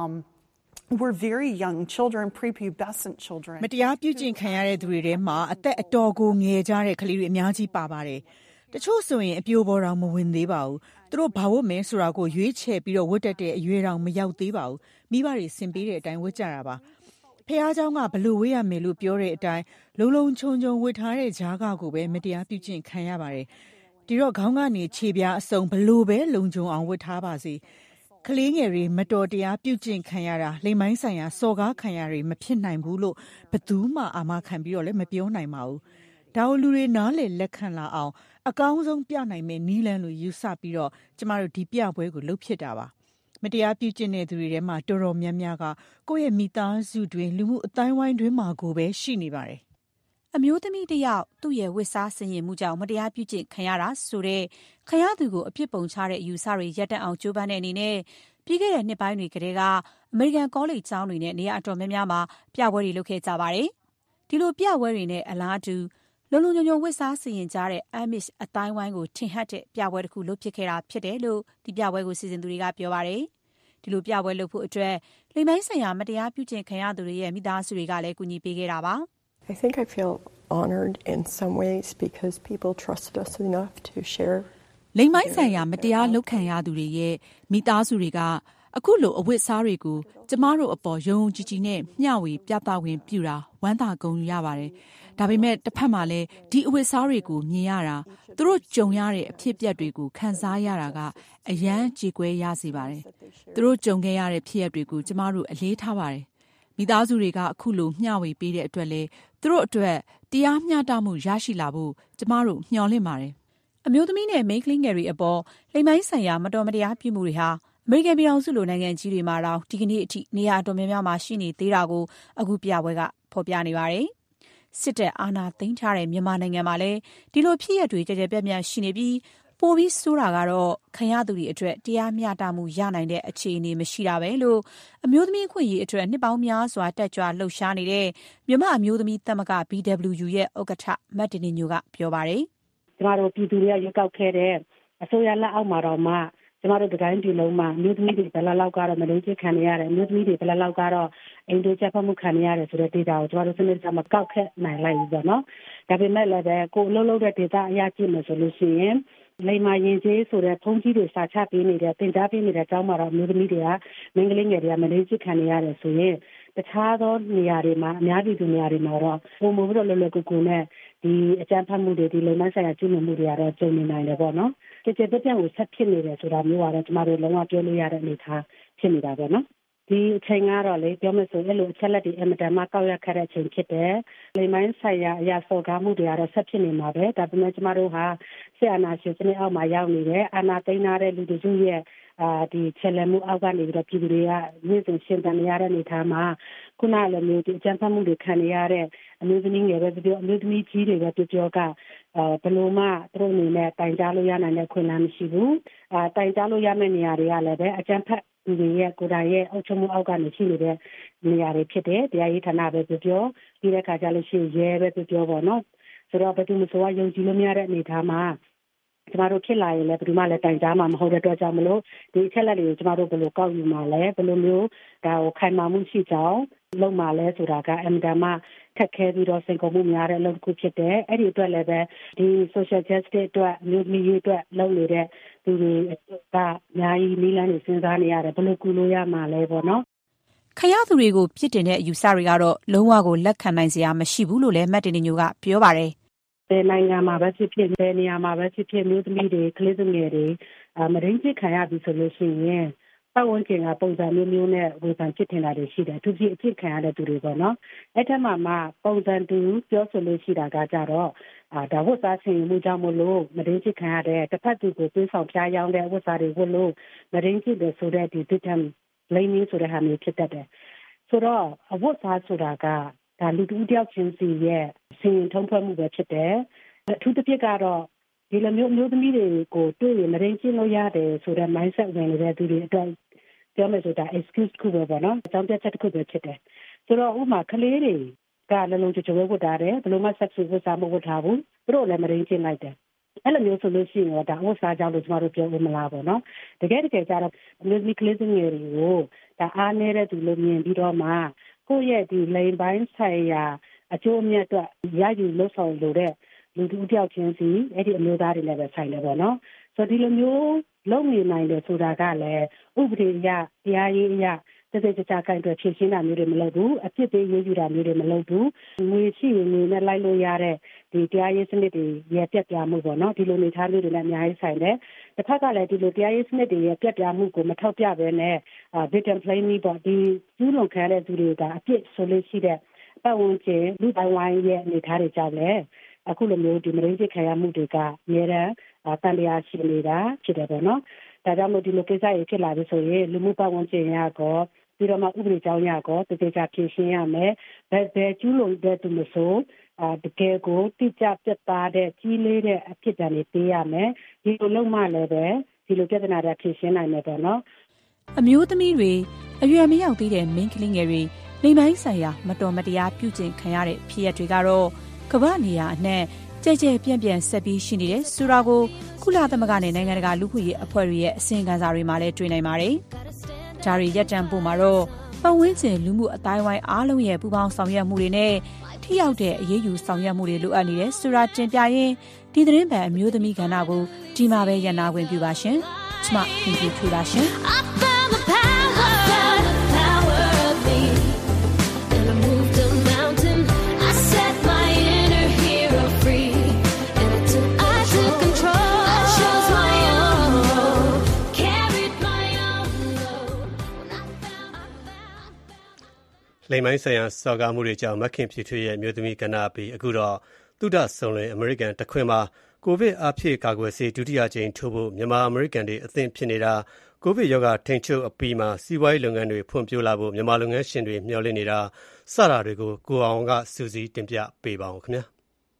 were very young children, prepubescent children. မတရားပြုကျင့်ခံရတဲ့သူတွေထဲမှာအသက်အတော်ကိုငယ်ကြတဲ့ကလေးတွေအများကြီးပါပါတယ်။တချို့ဆိုရင်အပြိုပေါ်တောင်မဝင်သေးပါဘူး။သူတို့ဘာဝတ်မယ်ဆိုတာကိုရွေးချယ်ပြီးတော့ဝတ်တတ်တဲ့အရွယ်တောင်မရောက်သေးပါဘူး။မိဘတွေဆင်ပေးတဲ့အတိုင်းဝတ်ကြတာပါ။ဖះเจ้าကဘလို့ဝတ်ရမယ်လို့ပြောတဲ့အတိုင်းလုံလုံခြုံခြုံဝတ်ထားတဲ့ဂျားကကိုပဲမတရားပြုကျင့်ခံရပါတယ်။ဒီတော့ခေါင်းကနေခြေပြားအစုံဘလို့ပဲလုံခြုံအောင်ဝတ်ထားပါစေ။ကလေးငယ်တွေမတော်တရားပြုကျင့်ခံရတာလိမ်မိုင်းဆိုင်ရာစော်ကားခံရတွေမဖြစ်နိုင်ဘူးလို့ဘယ်သူမှအာမခံပြီးတော့လည်းမပြောနိုင်ပါဘူး။ဒါကိုလူတွေနားလည်လက်ခံလာအောင်အကောင်းဆုံးပြနိုင်မယ့်နည်းလမ်းလို့ယူဆပြီးတော့ကျမတို့ဒီပြပွဲကိုလုပ်ဖြစ်တာပါ။မတရားပြုကျင့်တဲ့သူတွေထဲမှာတော်တော်များများကကိုယ့်ရဲ့မိသားစုတွင်လူမှုအတိုင်းဝိုင်းတွင်မှာကိုပဲရှိနေပါတယ်။အမျိုးသမီးတစ်ယောက်သူ့ရဲ့ဝတ်စားဆင်ရင်မှုကြောင့်မတရားပြုကျင့်ခံရတာဆိုတဲ့ခံရသူကိုအပြစ်ပုံချတဲ့အယူဆတွေရပ်တန့်အောင်ကြိုးပမ်းတဲ့အနေနဲ့ပြီးခဲ့တဲ့နှစ်ပိုင်းတွေကတည်းကအမေရိကန်ကောလိပ်ကျောင်းတွေနဲ့နေရာအတော်များများမှာပြပွဲတွေလုပ်ခဲ့ကြပါတယ်။ဒီလိုပြပွဲတွေနဲ့အလားတူလုံလုံခြုံခြုံဝတ်စားဆင်ရင်ကြတဲ့ Amish အတိုင်းဝိုင်းကိုထင်ဟပ်တဲ့ပြပွဲတစ်ခုလုပ်ဖြစ်ခဲ့တာဖြစ်တယ်လို့ဒီပြပွဲကိုစီစဉ်သူတွေကပြောပါတယ်။ဒီလိုပြပွဲလုပ်ဖို့အတွက်လိမ်မိုင်းဆိုင်ရာမတရားပြုကျင့်ခံရသူတွေရဲ့မိသားစုတွေကလည်းကူညီပေးခဲ့တာပါ။ I think I feel honored in some ways because people trusted us enough to share လိမ်မိုင်းဆိုင်ရာမတရားလုပ်ခံရသူတွေရဲ့မိသားစုတွေကအခုလိုအဝတ်စားတွေကိုကျမတို့အပေါ်ယုံကြည်ကြည်နဲ့မျှဝေပြသဝင်ပြုတာဝမ်းသာဂုဏ်ယူရပါတယ်။ဒါပေမဲ့တစ်ဖက်မှာလည်းဒီအဝတ်စားတွေကိုမြင်ရတာသူတို့ကြုံရတဲ့အဖြစ်အပျက်တွေကိုခံစားရတာကအယမ်းကြေကွဲရစေပါတယ်။သူတို့ကြုံခဲ့ရတဲ့ဖြစ်ရပ်တွေကိုကျမတို့အလေးထားပါတယ်။မိသားစုတွေကအခုလိုမျှဝေပေးတဲ့အတွက်လည်းသူတို့အတွက်တရားမျှတမှုရရှိလာဖို့ကျမတို့မျှော်လင့်ပါတယ်။အမျိုးသမီးနဲ့မိန်းကလေးငယ်တွေအပေါ်လိမ်မိုင်းဆိုင်ရာမတော်မတရားပြုမှုတွေဟာအမေရိကန်ပြည်ထောင်စုလိုနိုင်ငံကြီးတွေမှာတော့ဒီကနေ့အထိနေရာအတော်များများမှာရှိနေသေးတာကိုအခုပြပွဲကဖော်ပြနေပါတယ်။စစ်တပ်အာဏာသိမ်းထားတဲ့မြန်မာနိုင်ငံမှာလည်းဒီလိုဖြစ်ရပ်တွေကြကြပြန့်ပြန့်ရှိနေပြီးပိုပြီးဆိုးတာကတော့ခံရသူတွေအတွက်တရားမျှတမှုရနိုင်တဲ့အခြေအနေမရှိတာပဲလို့အမျိုးသမီးအခွင့်အရေးအတွက်နှစ်ပေါင်းများစွာတက်ကြွလှုပ်ရှားနေတဲ့မြန်မာအမျိုးသမီးသမဂ္ဂ BWU ရဲ့ဥက္ကဋ္ဌမတ်တင်နေညိုကပြောပါတယ်။ကျမတို့ပြည်သူတွေကရွေးကောက်ခဲ့တဲ့အစိုးရလက်အောက်မှာတော့မှကျမတို့တိုင်းပြည်လုံးမှာမြို့သမီးတွေဘယ်လောက်ကတော့မလို့ချခံရတယ်မြို့သမီးတွေဘယ်လောက်ကတော့အိမ်တို့ချက်ဖတ်မှုခံရတယ်ဆိုတဲ့ data ကိုကျမတို့စနစ်တကျမကောက်ခဲ့နိုင်လိုက်ဘူးပေါ့နော်ဒါပေမဲ့လည်းကိုအလုပ်လုပ်တဲ့ data အရကြည့်မယ်ဆိုလို့ရှိရင်လိမ္မာရင်ကျေးဆိုတဲ့ဖုန်းကြီးတွေစာချပေးနေတဲ့တင်ကြားပေးနေတဲ့အကြောင်းမှာတော့မြို့သမီးတွေကမိန်းကလေးငယ်တွေကမလို့ချခံရတယ်ဆိုရင်တခြားသောနေရာတွေမှာအများပြည်သူနေရာတွေမှာတော့ပုံမှန်ပြီးတော့လွယ်လွယ်ကူကူနဲ့ဒီအကြမ်းဖက်မှုတွေဒီလိမ္မာဆိုင်ရာကျူးလွန်မှုတွေကတော့ကျုံနေနိုင်တယ်ပေါ့နော်ကြည်ကြည်ပြည့်ပြည့်ကိုဆက်ဖြစ်နေတယ်ဆိုတာမျိုးကတော့ကျမတို့လုံးဝပြောလို့ရတဲ့အနေအထားဖြစ်နေတာပေါ့နော်ဒီအချိန်ကတော့လေပြောမယ်ဆိုရင်အဲ့လိုအချက်လက်တွေအမတန်မှကောက်ရခက်တဲ့အချိန်ဖြစ်တယ်လိမ္မာဆိုင်ရာအရာစော်ကားမှုတွေကတော့ဆက်ဖြစ်နေမှာပဲဒါပေမဲ့ကျမတို့ဟာဆက်အာဏာရှင်စနစ်အောက်မှာရောက်နေတယ်အာဏာသိမ်းထားတဲ့လူတွေရဲ့ဒီချက်လက်မှုအောက်ကနေပြီးတော့ပြည်သူတွေကရင်းစင်ရှင်းတန်ရတဲ့အနေထားမှာခုနလိုမျိုးဒီအကြမ်းဖက်မှုတွေခံရတဲ့အမျိုးသမီးငယ်ပဲပြောအမျိုးသမီးကြီးတွေပဲပြောကဘယ်လိုမှသူတို့အနေနဲ့တိုင်ကြားလို့ရနိုင်တဲ့ခွင့်လမ်းမရှိဘူးတိုင်ကြားလို့ရမယ့်နေရာတွေကလည်းပဲအကြမ်းဖက်သူတွေရဲ့ကိုယ်တိုင်ရဲ့အုပ်ချုပ်မှုအောက်ကနေရှိနေတဲ့နေရာတွေဖြစ်တယ်တရားရေးဌာနပဲပြောပြီးတဲ့အခါကျလို့ရှိရင်ရဲပဲပြောပေါ့နော်ဆိုတော့ဘယ်သူမှဆိုယုံကြည်လို့မရတဲ့အနေထားမှာကျမတို့ဖြစ်လာရင်လည်းဘယ်သူမှလည်းတိုင်ကြားမှာမဟုတ်တဲ့အတွက်ကြောင့်မလို့ဒီအချက်လက်တွေကိုကျမတို့ဘယ်လိုကောက်ယူမှာလဲဘယ်လိုမျိုးဒါကိုခိုင်မာမှုရှိကြောင်းလုပ်မှာလဲဆိုတာကအင်တာမှခက်ခဲပြီးတော့စိန်ခေါ်မှုများတဲ့အလုပ်တစ်ခုဖြစ်တယ်အဲ့ဒီအတွက်လည်းပဲဒီ social justice အတွက်မျိုးသမီးရေးအတွက်လုပ်နေတဲ့သူတွေကအများကြီးနည်းလမ်းတွေစဉ်းစားနေရတယ်ဘယ်လိုကူလို့ရမှာလဲပေါ့နော်ခရသူတွေကိုပြစ်တင်တဲ့အယူဆတွေကတော့လုံးဝကိုလက်ခံနိုင်စရာမရှိဘူးလို့လည်းမတ်တင်နေညိုကပြောပါတယ်ဘယ်နိုင်ငံမှာပဲဖြစ်ဖြစ်ဘယ်နေရာမှာပဲဖြစ်ဖြစ်မျိုးသမီးတွေကလေးငယ်တွေမရင်းချခံရပြီဆိုလို့ရှိရင်ပတ်ဝန်းကျင်ကပုံစံမျိုးမျိုးနဲ့ဝေဖန်ဖြစ်တင်တာတွေရှိတယ်အထူးဖြင့်အဖြစ်ခံရတဲ့သူတွေပေါ့နော်အဲ့ထက်မှပုံစံတူပြောဆိုလို့ရှိတာကကြတော့ဒါဝတ်စားခြင်းမှုကြောင့်မလို့မရင်းချခံရတဲ့တစ်ဖက်သူကိုသွေးဆောင်ပြားရောင်းတဲ့ဝတ်စားတွေဝတ်လို့မရင်းချတယ်ဆိုတဲ့ဒီ victim blaming ဆိုတဲ့ဟာမျိုးဖြစ်တတ်တယ်ဆိုတော့အဝတ်စားဆိုတာကဒါလူတူတယောက်ချင်းစီရဲ့စင်ထုံးဖွဲ့မှုပဲဖြစ်တယ်အထူးတစ်ပြစ်ကတော့ဒီလိုမျိုးမျိုးသမီးတွေကိုတွေ့ရင်မရင်ကျင်းလို့ရတယ်ဆိုတဲ့ mindset ဝင်နေတဲ့သူတွေအတွက်ပြောမယ်ဆိုတာ excuse ခုပဲပေါ့နော်အကြောင်းပြချက်တစ်ခုပဲဖြစ်တယ်ဆိုတော့ဥမာကလေးတွေကလည်းလုံးချွတ်ဝတ်ထားတယ်ဘယ်လိုမှ sex ဝတ်စားမဝတ်ထားဘူးသူတို့လည်းမရင်ကျင်းလိုက်တယ်အဲ့လိုမျိုးဆိုလို့ရှိရင်ဒါဥစ္စာကြောင့်လို့ကျမတို့ပြောလို့မလားပေါ့နော်တကယ်ကြတော့မျိုးသမီးကလေးငယ်တွေကိုဒါအားနေတဲ့သူလို့မြင်ပြီးတော့မှကိုယ့်ရဲ့ဒီလိန်ပိုင်းဆိုင်ရာအကျိုးအမြတ်အတွက်ရယူလို့ဆောင်လို့တဲ့လူတူတယောက်ချင်းစီအဲ့ဒီအမျိုးသားတွေလည်းပဲဆိုင်တယ်ပေါ့နော်ဆိုတော့ဒီလိုမျိုးလုံနေနိုင်တယ်ဆိုတာကလည်းဥပဒေအရတရားရေးအရတကယ်ကြကိုင်တွယ်ဖြည့်ရှင်းတာမျိုးတွေမလုပ်ဘူးအပြစ်ပေးရေးယူတာမျိုးတွေမလုပ်ဘူးငွေရှိရင်ငွေနဲ့လိုက်လို့ရတဲ့ဒီတရားရေးစနစ်တွေရဲ့ပြတ်ပြားမှုပေါ့နော်ဒီလိုနေထားမျိုးတွေလည်းအများကြီးဆိုင်တယ်တစ်ဖက်ကလည်းဒီလိုတရားရေးစနစ်တွေရဲ့ပြတ်ပြားမှုကိုမထောက်ပြဘဲနဲ့victim blaming ပေါ့ဒီကျူးလွန်ခံတဲ့သူတွေကအပြစ်ဆိုလို့ရှိတဲ့ပတ်ဝန်းကျင်လူတိုင်းဝိုင်းရဲ့အနေထားတွေကြောင့်လည်းအခုလိုမျိုးဒီမရင်းစစ်ခံရမှုတွေကအများတန်တရားရှိနေတာဖြစ်တယ်ပေါ့နော်ဒါကြောင့်မို့ဒီလိုကိစ္စတွေဖြစ်လာပြီဆိုရင်လူမှုပတ်ဝန်းကျင်ရကောပြီးတော့မှဥပဒေကြောင်းရကောတကယ်ကြဖြည့်ရှင်းရမယ်ဘယ်ကျူးလွန်တဲ့သူမဆိုတကယ်ကိုတိကျပြတ်သားတဲ့ကြီးလေးတဲ့အဖြစ်တန်တွေပေးရမယ်ဒီလိုလုံးမှလည်းပဲဒီလိုပြဿနာတွေဖြည့်ရှင်းနိုင်မယ်ပေါ့နော်အမျိုးသမီးတွေအရွယ်မရောက်သေးတဲ့မိန်းကလေးငယ်တွေလိင်ပိုင်းဆိုင်ရာမတော်မတရားပြုကျင့်ခံရတဲ့ဖြစ်ရပ်တွေကတော့ကမ္ဘာနေရာအနှံ့ကြဲကြဲပြန့်ပြန့်ဆက်ပြီးရှိနေတဲ့ဆိုတာကိုကုလသမဂ္ဂနဲ့နိုင်ငံတကာလူ့ခွင့်ရေးအဖွဲ့တွေရဲ့အစီရင်ခံစာတွေမှာလည်းတွေ့နိုင်ပါတယ်။ဒါတွေရပ်တန့်ဖို့မှာတော့ပတ်ဝန်းကျင်လူမှုအတိုင်းဝိုင်းအားလုံးရဲ့ပူးပေါင်းဆောင်ရွက်မှုတွေနဲ့ထိရောက်တဲ့အရေးယူဆောင်ရွက်မှုတွေလိုအပ်နေတယ်ဆိုတာတင်ပြရင်းဒီသတင်းပတ်အမျိုးသမီးကဏ္ဍကိုဒီမှာပဲရန်နာခွင့်ပြုပါရှင်။ကျမခင်ဗျူထွေးပါရှင်။လိင်ပိုင်းဆိုင်ရာစော်ကားမှုတွေကြောင့်မခင်ဖြစ်ထွေးရဲ့မျိုးသမီးကဏ္ဍပြီးအခုတော့သုဒဆုံလွင်အမေရိကန်တခွင်မှာကိုဗစ်အဖြစ်ကာကွယ်ဆေးဒုတိယကြိမ်ထိုးဖို့မြန်မာအမေရိကန်တွေအသင့်ဖြစ်နေတာကိုဗစ်ရောဂါထိန်ချုပ်အပြီးမှာစီးပွားရေးလုပ်ငန်းတွေဖွံ့ဖြိုးလာဖို့မြန်မာလုပ်ငန်းရှင်တွေမျှော်လင့်နေတာစတာတွေကိုကိုအောင်ကစူးစီးတင်ပြပေးပါဦးခင်ဗျာ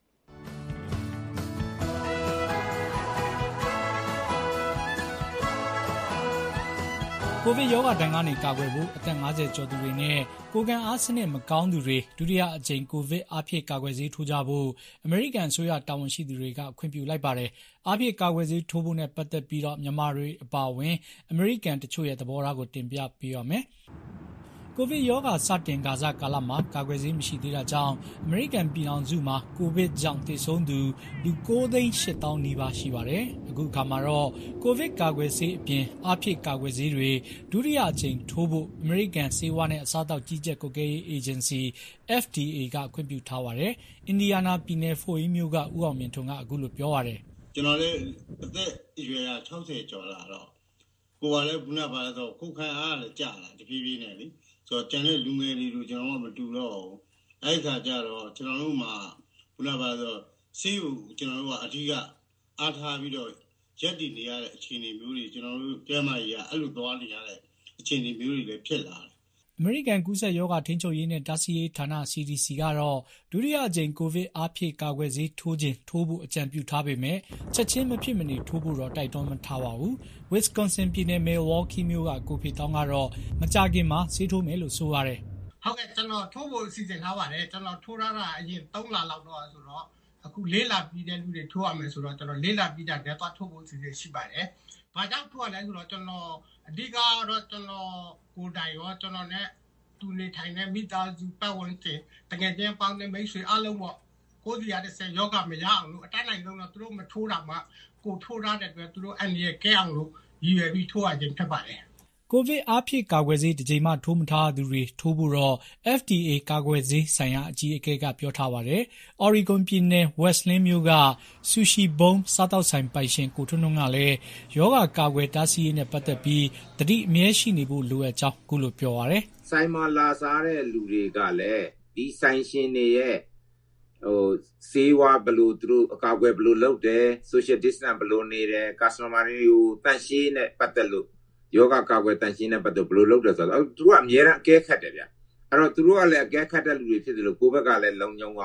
ကိုဗစ်ရောဂါဒဏ်ကနေကာကွယ်ဖို့အသက်50ကျော်သူတွေနဲ့ကိုယ်ခံအားစနစ်မကောင်းသူတွေဒုတိယအကြိမ်ကိုဗစ်အားဖြည့်ကာကွယ်ဆေးထိုးကြဖို့အမေရိကန်အစိုးရတာဝန်ရှိသူတွေကခွင့်ပြုလိုက်ပါတယ်။အားဖြည့်ကာကွယ်ဆေးထိုးဖို့နဲ့ပတ်သက်ပြီးတော့မြန်မာတွေအပါအဝင်အမေရိကန်တချို့ရဲ့သဘောထားကိုတင်ပြပေးရမယ်။ကိုဗစ်ရောဂါစတင်ကာစကာလမှာကာကွယ်ဆေးမရှိသေးတာကြောင့်အမေရိကန်ပြည်ထောင်စုမှာကိုဗစ်ကြောင့်သေဆုံးသူလူ9,800,000 နီးပါးရှိပါတယ်။အခုအခါမှာတော့ကိုဗစ်ကာကွယ်ဆေးအပြင်အားဖြည့်ကာကွယ်ဆေးတွေဒုတိယအကြိမ်ထိုးဖို့အမေရိကန်ဆေးဝါးနဲ့အစားအသောက်ကြီးကြပ်ကွပ်ကဲရေးအေဂျင်စီ FDA ကခွင့်ပြုထားပါတယ်။အင်ဒီယာနာပြည်နယ်ဖို့ရေးမြို့ကဦးအောင်မြင့်ထွန်းကအခုလိုပြောပါတယ်။ကျွန်တော်လည်းအသက်အရွယ်60ကျော်လာတော့ကိုယ်ကလည်းခုနကပါတော့ခုခံအားလည်းကြာလာတဖြည်းဖြည်းနဲ့လေဆိုတော့ကျန်တဲ့လူငယ်တွေကိုကျွန်တော်ကမတူတော့ဘူးအဲ့ခါကျတော့ကျွန်တော်တို့မှာခုနကပါတော့ဆေးကိုကျွန်တော်တို့ကအဓိကအားထားပြီးတော့ရက်တည်နေရတဲ့အခြေအနေမျိုးတွေကျွန်တော်တို့ကျန်းမာရေးကအဲ့လိုသွားနေရတဲ့အခြေအနေမျိုးတွေလည်းဖြစ်လာတယ်အမေရိကန်ကူးစက်ရောဂါထိန်းချုပ်ရေးနဲ့တားဆီးရေးဌာန CDC ကတော့ဒုတိယအကြိမ်ကိုဗစ်အားဖြည့်ကာကွယ်ဆေးထိုးဖို့အကြံပြုထားပေမဲ့ချက်ချင်းမဖြစ်မနေထိုးဖို့တော့တိုက်တွန်းမထားပါဘူး။ Wisconsin ပြည်နယ် Milwaukee မြို့ကကိုဖေတောင်းကတော့မကြခင်မှာဆေးထိုးမယ်လို့ဆိုရတယ်။ဟုတ်ကဲ့ကျွန်တော်ထိုးဖို့အစီအစဉ်ထားပါတယ်။ကျွန်တော်ထိုးထားတာအရင်3လလောက်တော့ဆိုတော့အခု4လပြီးတဲ့လူတွေထိုးရမယ်ဆိုတော့ကျွန်တော်4လပြီးတာနဲ့သွားထိုးဖို့အစီအစဉ်ရှိပါတယ်။ဘာကြောင့်ထိုးရလဲဆိုတော့ကျွန်တော်အဓိကတော့ကျွန်တော်ကိုယ်တိုင်ရောကျွန်တော်နဲ့သူနေထိုင်တဲ့မိသားစုပတ်ဝန်းကျင်တကယ်ချင်းပေါင်းတဲ့မိတ်ဆွေအားလုံးပေါ့ကိုယ်စီရတဲ့ဆယ်ယောဂမရအောင်လို့အတိုင်းနိုင်ဆုံးတော့သူတို့မထိုးတာမှကိုထိုးထားတဲ့အတွက်သူတို့အန်ဒီရဲ့ကဲအောင်လို့ရည်ရွယ်ပြီးထိုးရခြင်းဖြစ်ပါတယ်ကိုဗစ်အားဖြည့်ကာကွယ်ဆေးတစ်ကြိမ်မှထိုးမထားသူတွေထိုးဖို့တော့ FDA ကာကွယ်ဆေးဆိုင်ရာအကြီးအကဲကပြောထားပါတယ်။ Oregon ပြည်နယ် Westland မြို့က Sushi Bone စားတောက်ဆိုင်ပိုင်ရှင်ကိုထွန်းထွန်းကလည်းယောဂကာကွယ်တားဆီးရေးနဲ့ပတ်သက်ပြီးသတိအမြဲရှိနေဖို့လိုအပ်ကြောင်းခုလိုပြောပါတယ်။ဆိုင်မှာလာစားတဲ့လူတွေကလည်းဒီဆိုင်ရှင်တွေရဲ့ဆေးဝါးဘယ်လိုသူတို့အကာအကွယ်ဘယ်လိုလုပ်တယ် social distance ဘယ်လိုနေတယ် customer တွေကိုတန့်ရှင်းနဲ့ပတ်သက်လို့ယောဂကာကွယ်တန့်ရှင်းတဲ့ပတ်သက်ဘယ်လိုလုပ်တယ်ဆိုတော့သူတို့ကအများအားအကဲခတ်တယ်ဗျအဲ့တော့သူတို့ကလည်းအကဲခတ်တဲ့လူတွေဖြစ်တယ်လို့ကိုယ့်ဘက်ကလည်းလုံခြုံအောင်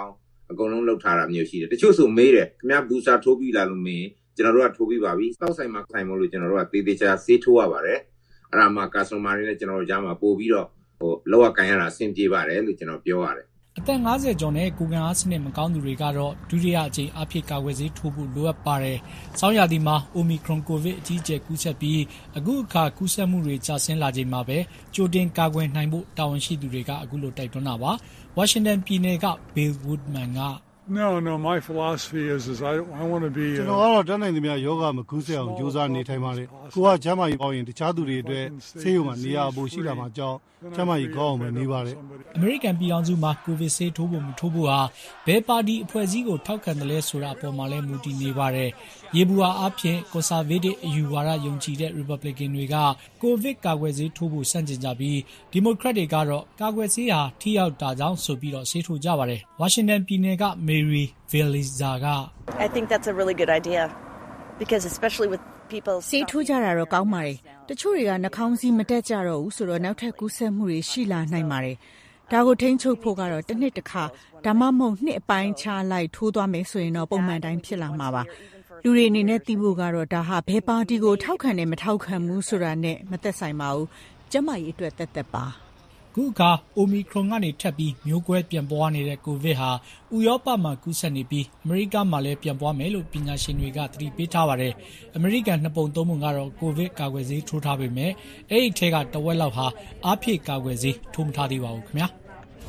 အကုန်လုံးလောက်ထားတာမျိုးရှိတယ်တချို့ဆိုမေးတယ်ခင်ဗျာဘူစာထိုးပြီးလာလို့မင်းကျွန်တော်တို့ကထိုးပြီးပါပြီတောက်ဆိုင်မှာဆိုင်မလို့ကျွန်တော်တို့ကသေးသေးချာဆေးထိုးရပါတယ်အဲ့ဒါမှ customer တွေနဲ့ကျွန်တော်တို့ကြားမှာပို့ပြီးတော့လောက်ကင်ရတာအဆင်ပြေပါတယ်လို့ကျွန်တော်ပြောရတယ်အသက်50ကျော်နဲ့ကိုယ်ခံအားစနစ်မကောင်းသူတွေကတော့ဒုတိယအကြိမ်အဖြစ်ကာကွယ်ဆေးထိုးဖို့လိုအပ်ပါတယ်။ဆောင်းရာသီမှာ Omicron COVID အကြီးအကျယ်ကူးစက်ပြီးအခုအခါကူးစက်မှုတွေကျဆင်းလာချိန်မှာပဲကြိုတင်ကာကွယ်နိုင်ဖို့တာဝန်ရှိသူတွေကအခုလိုတိုက်တွန်းတာပါ။ Washington ပြည်နယ်က Bill Woodman က No, my philosophy is I want to be ကျွန်တော်ကတော့တန်းနိုင်သမျှယောဂမကူးစက်အောင်ကြိုးစားနေထိုင်ပါတယ်။ကိုကကျမ်းမာရေးပေါင်းရင်တခြားသူတွေအတွက်ဆေးရုံမှာနေရာပိုရှိလာမှာကြောင့်ကျမ်းမာရေးကောင်းအောင်ပဲနေပါတယ်။ American ပြည်အောင်စုမှာကိုဗစ်ဆေးထိုးဖို့မထိုးဖို့ဟာဘယ်ပါတီအဖွဲ့အစည်းကိုထောက်ခံတယ်လဲဆိုတာအပေါ်မှာလည်းမူတည်နေပါတယ်။ရေဘူးဟာအဖြစ် conservative အယူဝါဒယုံကြည်တဲ့ Republican တွေကကိုဗစ်ကာကွယ်ဆေးထိုးဖို့စန့်ကျင်ကြပြီး Democrat တွေကတော့ကာကွယ်ဆေးဟာထိရောက်တာကြောင့်ဆိုပြီးတော့ဆေးထိုးကြပါတယ်။ Washington ပြည်နယ်ကMary Veliza က I think that's a really good idea because especially with people ဆေးထိုးကြတာတော့ကောင်းပါတယ်တချို့တွေကနှာခေါင်းစည်းမတက်ကြတော့ဘူးဆိုတော့နောက်ထပ်ကူးစက်မှုတွေရှိလာနိုင်ပါတယ်ဒါကိုထိန်းချုပ်ဖို့ကတော့တစ်နှစ်တစ်ခါဒါမှမဟုတ်နှစ်အပိုင်းခြားလိုက်ထိုးသွားမယ်ဆိုရင်တော့ပုံမှန်တိုင်းဖြစ်လာမှာပါလူတွေအနေနဲ့သိဖို့ကတော့ဒါဟာဘယ်ပါတီကိုထောက်ခံတယ်မထောက်ခံဘူးဆိုတာနဲ့မသက်ဆိုင်ပါဘူးကျန်းမာရေးအတွက်သက်ပါခုအခါ Omicron ကနေထပ်ပြီးမျိုးကွဲပြန်ပွားနေတဲ့ကိုဗစ်ဟာဥရောပမှာကူးစက်နေပြီးအမေရိကမှာလည်းပြန်ပွားမယ်လို့ပညာရှင်တွေကသတိပေးထားပါတယ်။အမေရိကန်2ပုံ3ပုံကတော့ကိုဗစ်ကာကွယ်ဆေးထိုးထားပေမဲ့အဲ့ဒီထဲကတဝက်လောက်ဟာအားဖြည့်ကာကွယ်ဆေးထိုးမထားသေးပါဘူးခင်ဗျာ။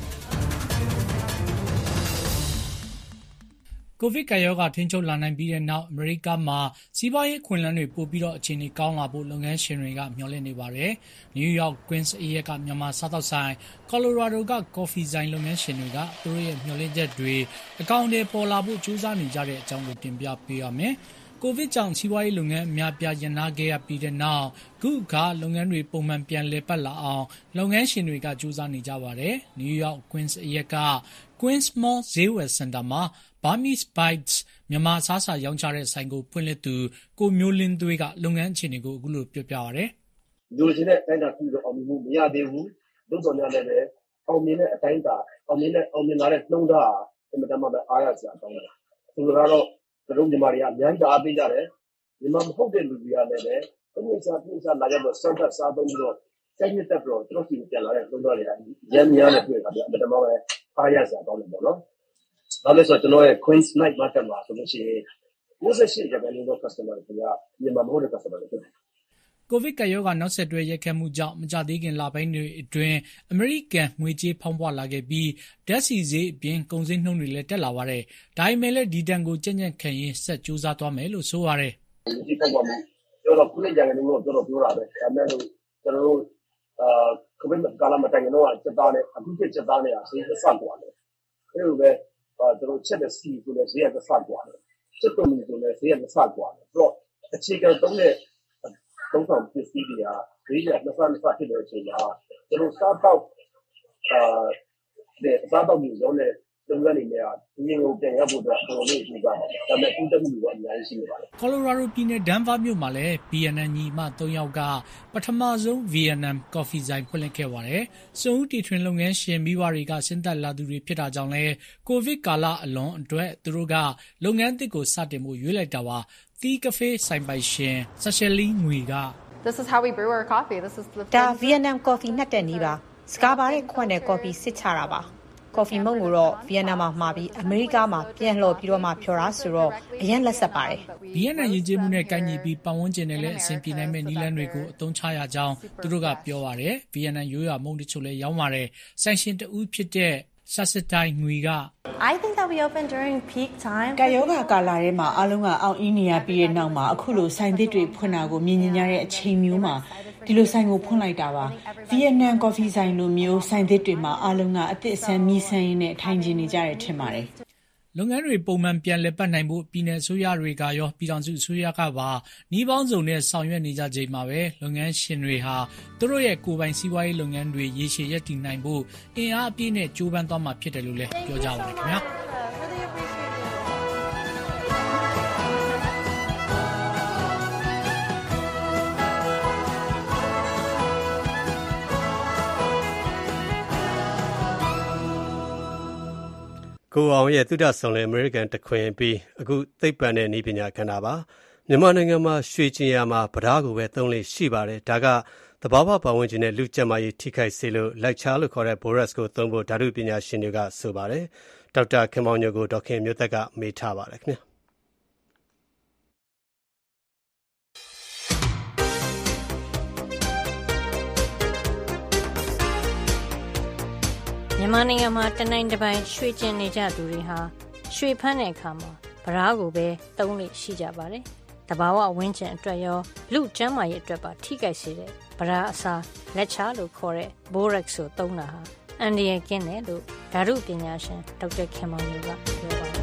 ကိုဗစ်ကာရောဂါထိန်းချုပ်လာနိုင်ပြီးတဲ့နောက်အမေရိကမှာစီးပွားရေးခွင့်လန်းတွေပို့ပြီးတော့အခြေအနေကောင်းလာဖို့လုပ်ငန်းရှင်တွေကမျှော်လင့်နေပါတယ်။ New York Queens အရက်ကမြန်မာစားတောက်ဆိုင် Colorado ကကော်ဖီဆိုင်လုပ်ငန်းရှင်တွေကသူတို့ရဲ့မျှော်လင့်ချက်တွေအကောင့်တွေပေါ်လာဖို့ကြိုးစားနေကြတဲ့အကြောင်းကိုတင်ပြပေးရမယ်။ကိုဗစ်ကြောင့်စီးပွားရေးလုပ်ငန်းအများပြားရပ်နားခဲ့ရပြီးတဲ့နောက်ခုအခါလုပ်ငန်းတွေပုံမှန်ပြန်လည်ပတ်လာအောင်လုပ်ငန်းရှင်တွေကကြိုးစားနေကြပါတယ်။ New York Queens အရက်က Queens Mall ဈေးဝယ်စင်တာမှာBurmese Bites မြန်မာစားစာရောင်းချတဲ့ဆိုင်ကိုဖွင့်လှစ်သူကိုမျိုးလင်းသွေးကလုပ်ငန်းအခြေအနေကိုအခုလိုပြောပြပါရယ်။လူချင်းတဲ့အတိုင်းအတာပြုလို့အောင်မြင်မှုမရသေးဘူး။သို့တော်များလည်းပဲအောင်မြင်တဲ့အတိုင်းအတာအောင်မြင်လာတဲ့နှုံးသားအင်မတန်မှပဲအားရစရာကောင်းတယ်။ဆိုတော့တို့ညီမတွေကအများကြီးအားပေးကြတယ်။ညီမမဟုတ်တဲ့လူတွေကလည်းပဲအမြင့်စားလာကြတော့စံသက်စားသုံးပြီးတော့စိတ်နှစ်သက်ပြီးတော့သူတို့စီပြန်လာတဲ့နှုံးသားတွေကရမ်းများနေတွေ့တာပြအင်မတန်မှပဲအားရစရာကောင်းတယ်ပေါ့နော်။ဒါလည်းဆိုကျွန်တော်ရဲ့ Queens Night Market မှာဆိုလို့ရှိရင်98ရာခိုင်နှုန်းသော customer တွေကမြန်မာမဟုတ်တဲ့ customer တွေဖြစ်တယ်။ကိုဗစ်ကရောဂါနောက်ဆက်တွဲရိုက်ခတ်မှုကြောင့်မကြသေးခင်လပိုင်းတွေအတွင်းအမေရိကန်ငွေကြေးဖောင်းပွားလာခဲ့ပြီးဓာတ်ဆီဈေးအပြင်ကုန်စည်နှုန်းတွေလည်းတက်လာပါတယ်။ဒါပေမဲ့လည်းဒီတန်ကိုကြံ့ကြံ့ခံရင်ဆက်ကြိုးစားသွားမယ်လို့ဆိုရတယ်။ငွေကြေးဖောင်းပွားမှုပြောတော့ခုနှစ်ရာခိုင်နှုန်းတော့ပြောတာပဲ။ဒါပေမဲ့ကျွန်တော်တို့ကိုဗစ်ကာလမှာတိုင်တော့စက်သားနဲ့အခုစက်သားနဲ့ဈေးသက်ဆက်သွားတယ်။အဲလိုပဲကျွန်တော်ချက်တဲ့စီဆိုလည်းဈေးကသက်ဆက်သွားတယ်။ချက်ကုန်ဆိုလည်းဈေးကသက်ဆက်သွားတယ်။ဆိုတော့အခြေခံသုံးတဲ့သုံးဆောင်ပစ္စည်းတွေကဈေးကနှစ်ဆဖြစ်တဲ့အချိန်မှာကျွန်တော်စားတော့မျိုးရောနဲ့လုပ်ငန်းတွေနဲ့ဒီငွေပြန်ရဖို့အတွက်တော်လေးပြီးပါမယ်။ဒါပေမဲ့ဥတ္တမှုတွေအများကြီးရှိနေပါတယ်။ Colorado ပြည်နယ် Denver မြို့မှာလည်း Vietnam ညီမ3ယောက်ကပထမဆုံး Vietnam Coffee ဆိုင်ဖွင့်လှစ်ခဲ့ပါတယ်။စုံဦးတီထွင်လုပ်ငန်းရှင်မိဘတွေကစဉ်သက်လာသူတွေဖြစ်တာကြောင့်လည်းကိုဗစ်ကာလအလွန်အတွက်သူတို့ကလုပ်ငန်းသစ်ကိုစတင်ဖို့ရွေးလိုက်တာပါ။သီးကဖေးဆိုင်ပိုင်ရှင် Sashali ငွေက This is how we brew our coffee. This is the ဒါ Vietnam coffee နှက်တဲ့နည်းပါ။စကားပါတဲ့ခွက်နဲ့ coffee စစ်ချတာပါ။ကော်ဖီမုန့်ကိုတော့ဗီယက်နမ်မှာမှာပြီးအမေရိကမှာပြန်လှော်ပြီးတော့မှဖြော်တာဆိုတော့အရင်လက်ဆက်ပါတယ်။ဗီယက်နမ်ရည်ကြည်မှုနဲ့ကိုက်ညီပြီးပတ်ဝန်းကျင်နဲ့လည်းအဆင်ပြေနိုင်မဲ့နည်းလမ်းတွေကိုအသုံးချရကြောင်းသူတို့ကပြောပါတယ်။ဗီယက်နမ်ရိုးရာမုန့်တချို့လည်းရောင်းပါတယ်။ဆိုင်ရှင်တဦးဖြစ်တဲ့ဆတ်စတိုင်ငွေက I think that we open during peak time ကာယောဂါကာလထဲမှာအားလုံးကအောင်းအင်းနေရပြီးတဲ့နောက်မှာအခုလိုဆိုင်သစ်တွေဖွင့်တာကိုမြင်ရတဲ့အချိန်မျိုးမှာဒီလိုဆိုင်ကိုဖွင့်လိုက်တာပါဗီယက်နမ်ကော်ဖီဆိုင်လိုမျိုးဆိုင်သစ်တွေမှာအားလုံးကအသစ်အဆန်းမြည်ဆန်းရင်းနဲ့ထိုင်ကျင်နေကြတယ်ထင်ပါတယ်လုပ်ငန်းတွေပုံမှန်ပြန်လည်ပတ်နိုင်ဖို့ပြည်내အစိုးရတွေကရောပြည်ထောင်စုအစိုးရကပါနှီးပေါင်းစုံနဲ့ဆောင်ရွက်နေကြချိန်မှာပဲလုပ်ငန်းရှင်တွေဟာသူတို့ရဲ့ကိုယ်ပိုင်စီးပွားရေးလုပ်ငန်းတွေရေရှည်ရပ်တည်နိုင်ဖို့အင်အားအပြည့်နဲ့ကြိုးပမ်းသွားမှာဖြစ်တယ်လို့လည်းပြောကြပါတယ်ခင်ဗျာကိုအောင်ရဲ့သုတဆောင်လဲအမေရိကန်တခွင်ပြီးအခုသိပ္ပံနဲ့နည်းပညာကဏ္ဍပါမြန်မာနိုင်ငံမှာရွှေကျင်ရမှာဗဒါကိုပဲသုံးလေရှိပါတယ်ဒါကသဘာဝပတ်ဝန်းကျင်နဲ့လူကျန်းမာရေးထိခိုက်စေလို့လိုက်ချားလို့ခေါ်တဲ့ Borax ကိုသုံးဖို့ဓာတုပညာရှင်တွေကဆိုပါတယ်ဒေါက်တာခင်မောင်ညိုကိုဒေါက်ခင်မျိုးသက်ကမေးထားပါတယ်ခင်ဗျမြန်မာနိုင်ငံမှာတနိုင်တစ်ပိုင်းရွှေကျင်နေကြသူတွေဟာရွှေဖမ်းတဲ့အခါမှာဗဒါကိုပဲသုံးလို့ရှိကြပါတယ်။တဘာဝဝင်းကျင်အတွက်ရောလူကျန်းမာရေးအတွက်ပါထိခိုက်စေတဲ့ဗဒါအစားလက်ချာလို့ခေါ်တဲ့ Borax ကိုသုံးတာဟာအန္တရာယ်ကင်းတယ်လို့ဓာတုပညာရှင်ဒေါက်တာခင်မောင်မျိုးကပြောပါတယ်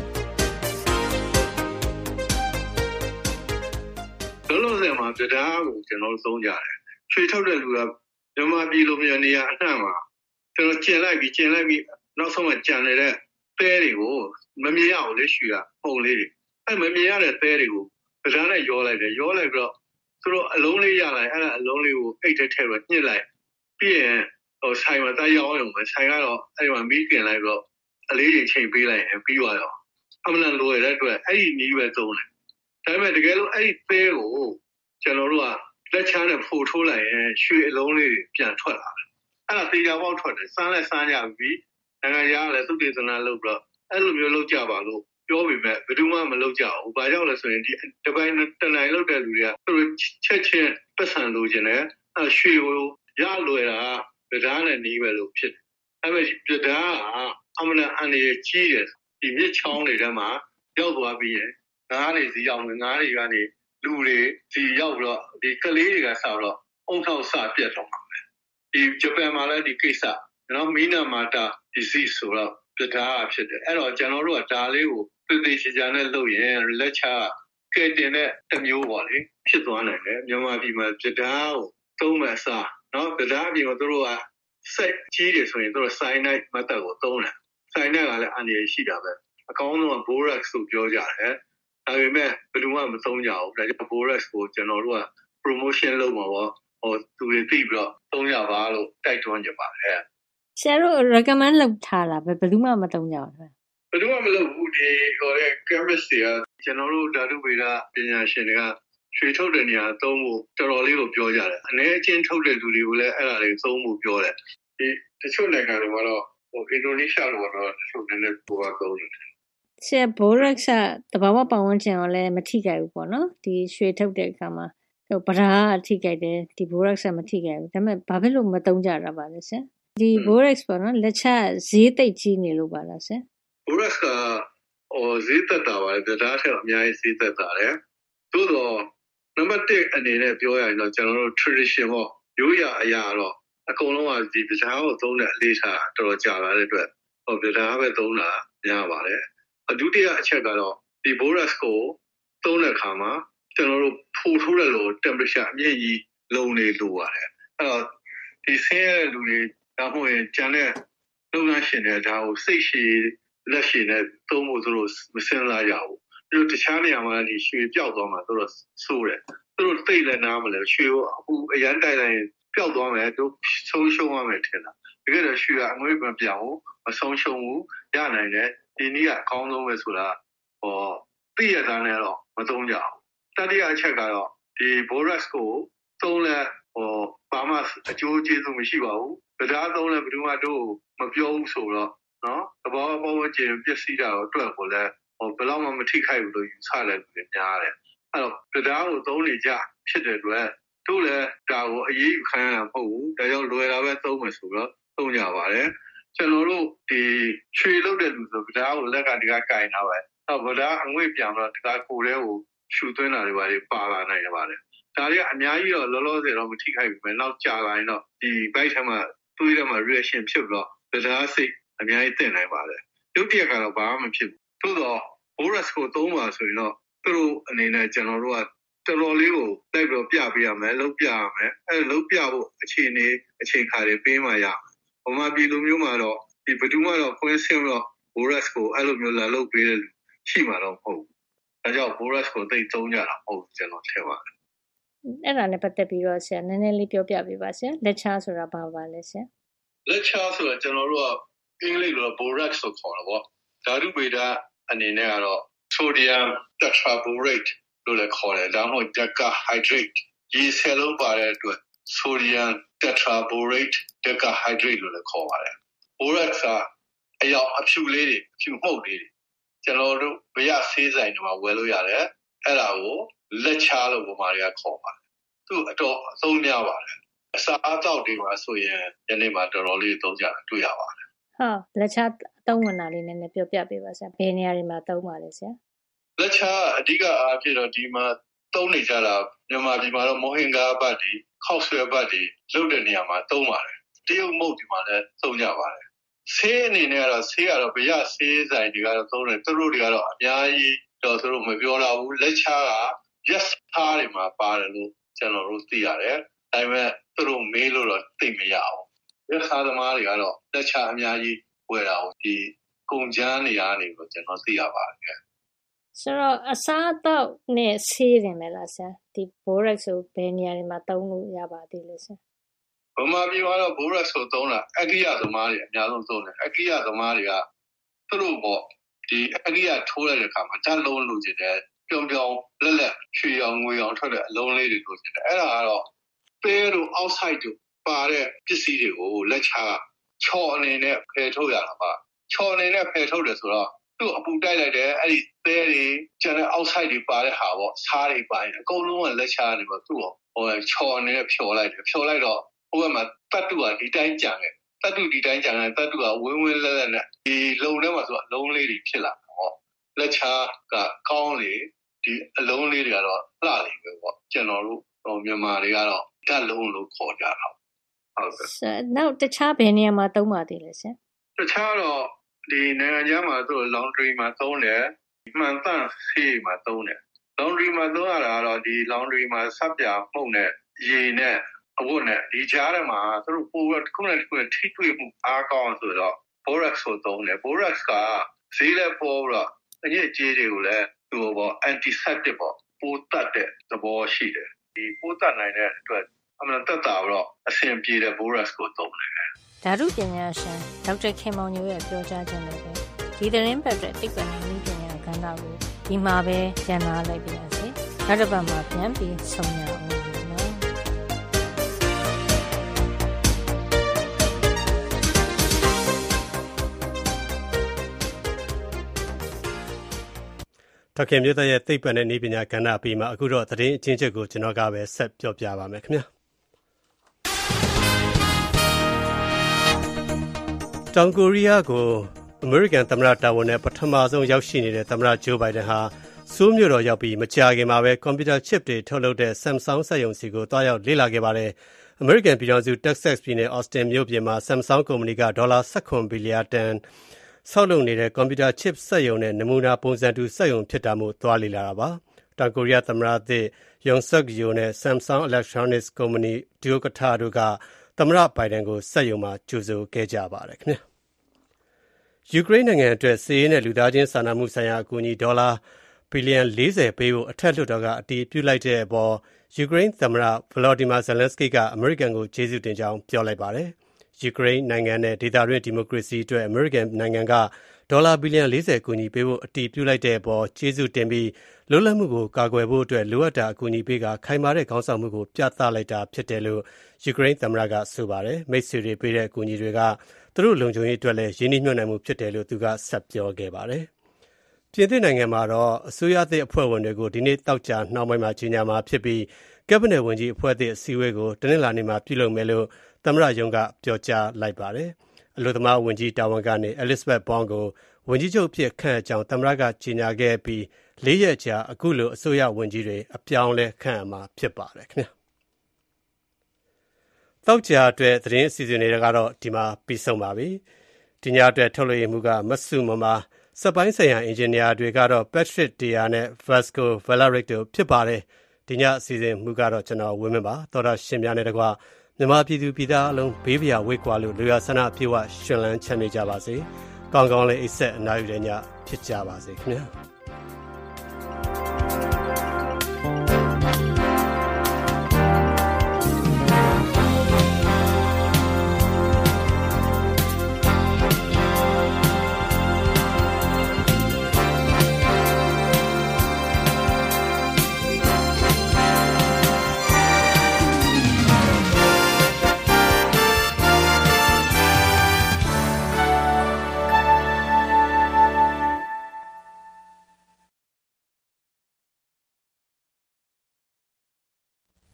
။လုံးလုံးစင်မှာဗဒါကိုကျွန်တော်သုံးကြတယ်။ရွှေထုတ်တဲ့လူကမြန်မာပြည်လိုမျိုးနေရာအနှံ့မှာကျွန်တော်ကျင်လိုက်ပြီးနောက်ဆုံးမှကြံနေတဲ့သဲတွေကိုမမြင်ရဘူးလေရွှေကပုံလေးတွေအဲ့မမြင်ရတဲ့သဲတွေကိုဗဒါနဲ့ရောလိုက်ပြီးတော့သူတို့အလုံးလေးရလိုက်အဲ့ဒါအလုံးလေးကိုအိတ်ထဲထည့်ပြီးညှစ်လိုက်ပြီးရင်ဆိုင်မှာတိုက်ရောက်အောင်ပဲဆိုင်ကတော့အဲ့ဒီမှာမီးกินလိုက်တော့အလေးချိန်ချိန်ပေးလိုက်ရင်ပြီးသွားရောအမှန်လိုရတဲ့အတွက်အဲ့ဒီနီးပဲသုံးတယ်ဒါပေမဲ့တကယ်လို့အဲ့ဒီသဲကိုကျွန်တော်တို့ကလက်ချားနဲ့ဖိုးထိုးလိုက်ရင်ရွှေအလုံးလေးတွေပြန်ထွက်လာတယ်အဲ့ဒါသေချာပေါက်ထွက်တယ်စမ်းလဲစမ်းကြပြီနိုင်ငံရလည်းသုတေသနလုပ်ပြီးတော့အဲ့လိုမျိုးလုပ်ကြပါလို့ပြောပေမဲ့ဘယ်သူမှမလုပ်ကြဘူးဘာကြောင့်လဲဆိုရင်ဒီတပိုင်းတနိုင်လုပ်တဲ့လူတွေကသူတို့ချက်ချင်းပတ်စံလိုချင်တယ်ရွှေကိုရလွယ်တာဗဒါနဲ့နီးပဲလို့ဖြစ်တယ်အဲ့မဲ့ဗဒါကအမှန်အန်ရကြီးတယ်ဒီမြစ်ချောင်းတွေထဲမှာရောက်သွားပြီးရင်ငါးတွေစီရောက်ငါးတွေကနေလူတွေစီရောက်ပြီးတော့ဒီကလေးတွေကစတော့အုံထောက်စပြတ်တော့မှာပဲဒီဂျပန်မှာလည်းဒီကိစ္စနော်မီနာမာတာ disease ဆိုတော့ဗဒါဖြစ်တယ်အဲ့တော့ကျွန်တော်တို့ကဒါလေးကိုသေသေးချာချာနဲ့လုပ်ရင်လက်ချကဲတင်တဲ့တစ်မျိုးပေါ့လေဖြစ်သွားနိုင်တယ်မြန်မာပြည်မှာဗဒါကိုသုံးမဲ့အစားနော်ဗဒါပြည်မှာတို့ကစိတ်ကြီးတယ်ဆိုရင်တို့ cyanide method ကိုသုံးတယ် cyanide ကလည်းအန္တရာယ်ရှိတာပဲအကောင်းဆုံးက Borax ကိုပြောကြတယ်ဒါပေမဲ့ဘယ်သူမှမသုံးကြဘူးဒါကြောင့် Borax ကိုကျွန်တော်တို့က promotion လုပ်မှာပေါ့သူတွေသိပြီးတော့သုံးရပါလို့တိုက်တွန်းကြပါတယ်ဆရာတို့ recommend လုပ်ထားတာဘယ်သူမှမသုံးကြဘူးဘယ်သူမှမလုပ်ဘူးဒီဟိုတဲ့ chemist တွေကကျွန်တော်တို့ဓာတုဗေဒပညာရှင်တွေကရွှေထုတ်တဲ့နေရာသုံးဖို့တော်တော်လေးကိုပြောကြတယ်အနေအချင်းထုတ်တဲ့လူတွေကိုလည်းအဲ့ဒါတွေသုံးဖို့ပြောတယ်ဒီတချို့နိုင်ငံတွေမှာတော့အင်ဒိုနီးရှားလိုတော့တချို့နည်းနည်းပိုသုံးတယ်ဆရာ Borax ကတဘာဝပတ်ဝန်းကျင်ကိုလည်းမထိခိုက်ဘူးပေါ့နော်ဒီရွှေထုတ်တဲ့အခါမှာဗဒါအထိခိုက်တယ်ဒီ Borax ကမထိခိုက်ဘူးဒါပေမဲ့ဘာဖြစ်လို့မသုံးကြတာပါလဲဆရာဒီ Borax ပေါ့နော်လက်ချဈေးသိပ်ကြီးနေလို့ပါလားဆရာ Borax ကဈေးသက်တာပါလေဗဒါထက်အများကြီးဈေးသက်တာတယ်သို့တော့နံပါတ်1အနေနဲ့ပြောရရင်တော့ကျွန်တော်တို့ tradition ပေါ့ရိုးရာအရာတော့အကုန်လုံးကဒီဗဒါကိုသုံးတဲ့အလေးထားတော်တော်ကြာလာတဲ့အတွက်ဗဒါပဲသုံးတာများပါတယ်ဒုတိယအချက်ကတော့ဒီ Borax ကိုသုံးတဲ့အခါမှာကျွန်တော်တို့ဖိုးထိုးတဲ့လို temperature အမြင့်ကြီးလုံနေလိုပါတယ်အဲ့တော့ဒီဆင်းရဲတဲ့လူတွေဒါမှမဟုတ်ရင်ကျန်တဲ့လုပ်ငန်းရှင်တွေဒါကိုစိတ်ရှည်လက်ရှည်နဲ့သုံးဖို့သူတို့မစင်စားရဘူးပြီးတော့တခြားနေရာမှာဒီရွှေပျောက်သွားမှာသူတို့စိုးတယ်သူတို့သိလည်းနားမလဲရွှေကိုအခုအရန်တိုက်လိုက်ရင်ပျောက်သွားမယ်သူဆုံးရှုံးရမယ်ထင်တာတကယ်တော့ရွှေကအငွေ့မပြောင်းဘူးမဆုံးရှုံးဘူးရနိုင်တယ်ဒီနည်းကအကောင်းဆုံးပဲဆိုတာသိရတာနဲ့တော့မသုံးကြဘူးတတိယအချက်ကတော့ဒီ Borax ကိုသုံးလဲဘာမှအကျိုးကျေးဇူးမရှိပါဘူးဗဒါသုံးလဲဘယ်သူမှတို့မပြောဘူးဆိုတော့နော်သဘောပေါက်ကျင်ပျက်စီးတာတော့အတွက်ကိုလည်းဘယ်တော့မှမထိခိုက်ဘူးလို့ယူဆတယ်လူတွေများတယ်အဲ့တော့ဗဒါကိုသုံးနေကြဖြစ်တဲ့အတွက်တို့လည်းဒါကိုအရေးယူခံရတာမဟုတ်ဘူးဒါကြောင့်လွယ်တာပဲသုံးမယ်ဆိုတော့သုံးကြပါတယ်ကျွန်တော်တို့ဒီရွှေလုပ်တဲ့လူဆိုဗဒါကိုလက်ကဒီကကင်တာပဲအဲ့ဗဒါအငွေ့ပြန်တော့ဒီကကိုယ်လေးကိုရှူသွင်းတာတွေပါလာနိုင်တယ်ပါတယ်ဒါတွေကအများကြီးတော့လောလောဆယ်တော့မထိခိုက်ဘူးမယ်နောက်ကြာလာရင်တော့ဒီ bite ထဲမှာသွေးထဲမှာ reaction ဖြစ်ပြီးတော့ဗဒါစိတ်အများကြီးတင်နိုင်ပါတယ်ရုပ်တရက်ကတော့ဘာမှမဖြစ်ဘူးသို့တော့ Borax ကိုသုံးပါဆိုရင်တော့သူတို့အနေနဲ့ကျွန်တော်တို့ကတော်တော်လေးကိုတိုက်ပြီးပြပေးရမယ်လုပ်ပြရမယ်အဲလုပ်ပြဖို့အခြေခါတွေပေးမှရဗမာပြည်လူမျိုးမှာတော့ဒီဘယ်သူမှတော့ခွင့်ဆင်းတော့ Borax ကိုအဲ့လိုမျိုးလာလုပ်ပေးတယ်ရှိမှာတော့မဟုတ်ဘူးဒါကြောင့် Borax ကိုသိသုံးကြတာမဟုတ်ဘူးကျွန်တော်ထင်ပါတယ်အဲ့ဒါနဲ့ပတ်သက်ပြီးတော့ဆရာနည်းနည်းလေးပြောပြပေးပါဆရာလက်ချဆိုတာဘာပါလဲဆရာလက်ချဆိုတာကျွန်တော်တို့ကအင်္ဂလိပ်လို Borax ဆိုခေါ်တာပေါ့ဓာတုဗေဒအနေနဲ့ကတော့ sodium tetraborate လို့လည်းခေါ်တယ်ဒါမှမဟုတ် decahydrate ရေဆယ်လုံးပါတဲ့အတွက် sodium tetraborate decahydrate လို့လည်းခေါ်ပါတယ် borax ကအယောင်အဖြူလေးတွေအဖြူမှုန့်လေးတွေကျွန်တော်တို့ဗျာဆေးဆိုင်တွေမှာဝယ်လို့ရတယ်အဲ့ဒါကိုလက်ချားလို့ပုံမှန်တွေကခေါ်ပါတယ်သူအတော်အသုံးများပါတယ်အစားအသောက်တွေမှာဆိုရင်ယနေ့မှာတော်တော်လေးသုံးကြတာတွေ့ရပါတယ်ဟုတ်လက်ချားအသုံးဝင်တာလေးနည်းနည်းပြောပြပေးပါဆရာဘယ်နေရာတွေမှာသုံးပါလဲဆရာလက်ချားအဓိကအားဖြင့်တော့ဒီမှာသုံးနေကြတာမြန်မာပြည်မှာတော့မောဟင်္ဂါဘတ်တွေခောက်ဆွဲဘတ်တွေလုပ်တဲ့နေရာမှာသုံးပါတယ်တရုတ်မုတ်ဒီမှာလည်းသုံးကြပါတယ်ဆေးအနေနဲ့ကတော့ဆေးကတော့ဗျာဆေးဆိုင်တွေကတော့သုံးတယ်သူတို့တွေကတော့အများကြီးတော့သူတို့မပြောတော့ဘူးလက်ချားကရက်သားတွေမှာပါတယ်လို့ကျွန်တော်တို့သိရတယ်ဒါပေမဲ့သူတို့မေးလို့တော့သိမရဘူးရက်သားသမားတွေကတော့လက်ချားအများကြီးဝယ်တာကိုဒီကုန်ကျန်းနေရနေလို့ကျွန်တော်သိရပါတယ်ဆိုတော့အစားအသောက်နဲ့ဆေးတယ်မလားဆရာဒီ borax ကိုဘယ်နေရာတွေမှာသုံးလို့ရပါသေးလဲဆရာဗမာပြည်မှာတော့ borax ကိုသုံးတာအကိယသမားတွေအများဆုံးသုံးတယ်အကိယသမားတွေကသူတို့ပေါ့ဒီအကိယထိုးလိုက်တဲ့အခါမှာဓာတ်လုံးလို့ကျတယ်ပြုံပြုံလက်လက်ရွှေရောင်ငွေရောင်ထွက်တဲ့အလုံးလေးတွေလို့ကျတယ်အဲ့ဒါကတော့ပဲတို့ outside တို့ပါတဲ့ပစ္စည်းတွေကိုလက်ချာချော်အနေနဲ့ဖယ်ထုတ်ရတာပါချော်အနေနဲ့ဖယ်ထုတ်တယ်ဆိုတော့သူ့အပူတိုက်လိုက်တယ်အဲ့ဒီသဲတွေကျန်တဲ့ outside တွေပါတဲ့ဟာပေါ့စားတွေပါရင်အကုန်လုံးကလက်ချာနေပေါ့သူ့ဟိုချော်အနေနဲ့ဖြော်လိုက်တယ်ဖြော်လိုက်တော့ဟိုဘက်မှာတတ်တူကဒီတိုင်းကြံတယ်တတ်တူဒီတိုင်းကြံတယ်တတ်တူကဝင်းဝင်းလက်လက်နဲ့ဒီလုံထဲမှာဆိုအလုံးလေးတွေဖြစ်လာဟောလက်ချာကကောင်းလေဒီအလုံးလေးတွေကတော့လှလိမ့်မယ်ပေါ့ကျွန်တော်တို့မြန်မာတွေကတော့ဓာတ်လုံးလို့ခေါ်ကြတာဟုတ်ကဲ့နောက်တခြားဘယ်နေရာမှာသုံးပါသေးလဲဆရာတခြားတော့ဒီနိုင်ငံခြားမှာသူ laundry မှာသုံးတယ်မှန်တန့်ဆေးမှာသုံးတယ် laundry မှာသုံးရတာကတော့ဒီ laundry မှာဆပ်ပြာမှုန့်နဲ့ရေနဲ့အဝတ်နဲ့ဒီကြားထဲမှာသူတို့ပို့ပြီးခုနကထိတွေ့မှုအားကောင်းဆိုတော့ borax ကိုသုံးတယ် borax ကဈေးလည်းပေါ်ပြီးတော့အညစ်အကြေးတွေကိုလည်းသူ့ဘော antiseptic ပေါ့ပိုးတတ်တဲ့သဘောရှိတယ်ဒီပိုးတတ်နိုင်တဲ့အတွက်အမှန်တက်တာတော့အဆင်ပြေတဲ့ borax ကိုသုံးတယ်ဓာတုပညာရှင်ဒေါက်တာခင်မောင်ညိုရဲ့ပြောကြားချက်နဲ့ပဲဒီသတင်းပတ်တဲ့တိက္ကဏနည်းပညာကဏ္ဍကိုဒီမှာပဲကျန်လာလိုက်ပါရစေနောက်တစ်ပတ်မှာပြန်ပြီးဆုံရအောင်နော်ဒေါက်တာမြတ်ရဲ့သိပ္ပံနဲ့နည်းပညာကဏ္ဍပြီးမှအခုတော့သတင်းအချင်းချက်ကိုကျွန်တော်ကပဲဆက်ပြောပြပါမယ်ခင်ဗျာတောင်ကိုရီးယားကိုအမေရိကန်သမ္မတတာဝန်နဲ့ပထမဆုံးရောက်ရှိနေတဲ့သမ္မတဂျိုးဘိုင်ဒန်ဟာဆိုးမြို့တော်ရောက်ပြီးမကြာခင်မှာပဲကွန်ပျူတာချစ်တွေထုတ်လုပ်တဲ့ Samsung စက်ရုံစီကိုတွားရောက်လေ့လာခဲ့ပါတယ်။ အမေရိကန်ပြည်ထောင်စု Texas ပြည်နယ် Austin မြို့ပြင်မှာ Samsung ကုမ္ပဏီကဒေါ်လာ19ဘီလီယံတန်ဆောက်လုပ်နေတဲ့ကွန်ပျူတာချစ်စက်ရုံနဲ့နမူနာပုံစံတူစက်ရုံဖြစ်တာမို့တွားလေ့လာတာပါ။တောင်ကိုရီးယားသမ္မတသစ် Yoon Suk Yeol နဲ့ Samsung Electronics ကုမ္ပဏီဒုဥက္ကဋ္ဌတို့ကသမ္မတဘိုင်ဒန်ကိုစက်ရုံမှာကြိုဆိုခဲ့ကြပါတယ်ခင်ဗျာ။ယူကရိန်းနိုင်ငံအတွက်စစ်ရေးနဲ့လူသားချင်းစာနာမှုဆိုင်ရာအကူအညီဒေါ်လာဘီလီယံ40ပေးဖို့အထက်လွှတ်တော်ကအတည်ပြုလိုက်တဲ့အပေါ်ယူကရိန်းသမ္မတ Volodymyr Zelensky ကအမေရိကန်ကိုကျေးဇူးတင်ကြောင်းပြောလိုက်ပါတယ်။ယူကရိန်းနိုင်ငံနဲ့ဒေသတွင်းဒီမိုကရေစီအတွက်အမေရိကန်နိုင်ငံကဒေါ်လာဘီလီယံ40ကူညီပေးဖို့အတည်ပြုလိုက်တဲ့အပေါ်ကျေးဇူးတင်ပြီးလွတ်လပ်မှုကိုကာကွယ်ဖို့အတွက်လိုအပ်တာအကူအညီပေးကခိုင်မာတဲ့ခေါင်းဆောင်မှုကိုပြသလိုက်တာဖြစ်တယ်လို့ယူကရိန်းသမ္မတကဆိုပါတယ်။မိတ်ဆွေတွေပေးတဲ့အကူအညီတွေကသူတို့လုံခြုံရေးအတွက်လည်းရင်းနှီးမြှုပ်နှံမှုဖြစ်တယ်လို့သူကဆက်ပြောခဲ့ပါတယ်။ပြင်သစ်နိုင်ငံမှာတော့အစိုးရသစ်အဖွဲ့ဝင်တွေကိုဒီနေ့တောက်ကြနှောင်းပိုင်းမှာကြီးညာမှာဖြစ်ပြီးကက်ဘိနက်ဝန်ကြီးအဖွဲ့သစ်အစည်းအဝေးကိုတနင်္လာနေ့မှာပြုလုပ်မယ်လို့သမ္မတရုံးကပြောကြားလိုက်ပါတယ်။အလို့သမားဝန်ကြီးတာဝန်ကနေ Elizabeth Borne ကိုဝန်ကြီးချုပ်ဖြစ်ခန့်အကြောင်းသမ္မတကကြီးညာခဲ့ပြီး၄ရက်ကြာအခုလိုအစိုးရဝန်ကြီးတွေအပြောင်းလဲခန့်အမှာဖြစ်ပါတယ်ခင်ဗျာ။တောက်ကြအတွက်သတင်းအစီအစဉ်တွေကတော့ဒီမှာပြီးဆုံးပါပြီ။ဒီညအတွက်ထုတ်လွှင့်မှုကမဆုမမစက်ပိုင်းဆိုင်ရာအင်ဂျင်နီယာတွေကတော့ Patrick Deya နဲ့ Vasco Valeric တို့ဖြစ်ပါတယ်။ဒီညအစီအစဉ်မှုကတော့ကျွန်တော်ဝင်းမပါသောတာရှင်များနဲ့တကွမြန်မာပြည်သူပြည်သားအလုံးဘေးပရာဝေးကွာလို့လူရဆန္ဒအပြည့်ဝရှင်လန်းချမ်းမြေ့ကြပါစေ။ကောင်းကောင်းလေးအိပ်ဆက်အနားယူတဲ့ညဖြစ်ကြပါစေခင်ဗျာ။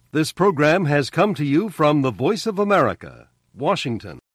This program has come to you from the Voice of America, Washington.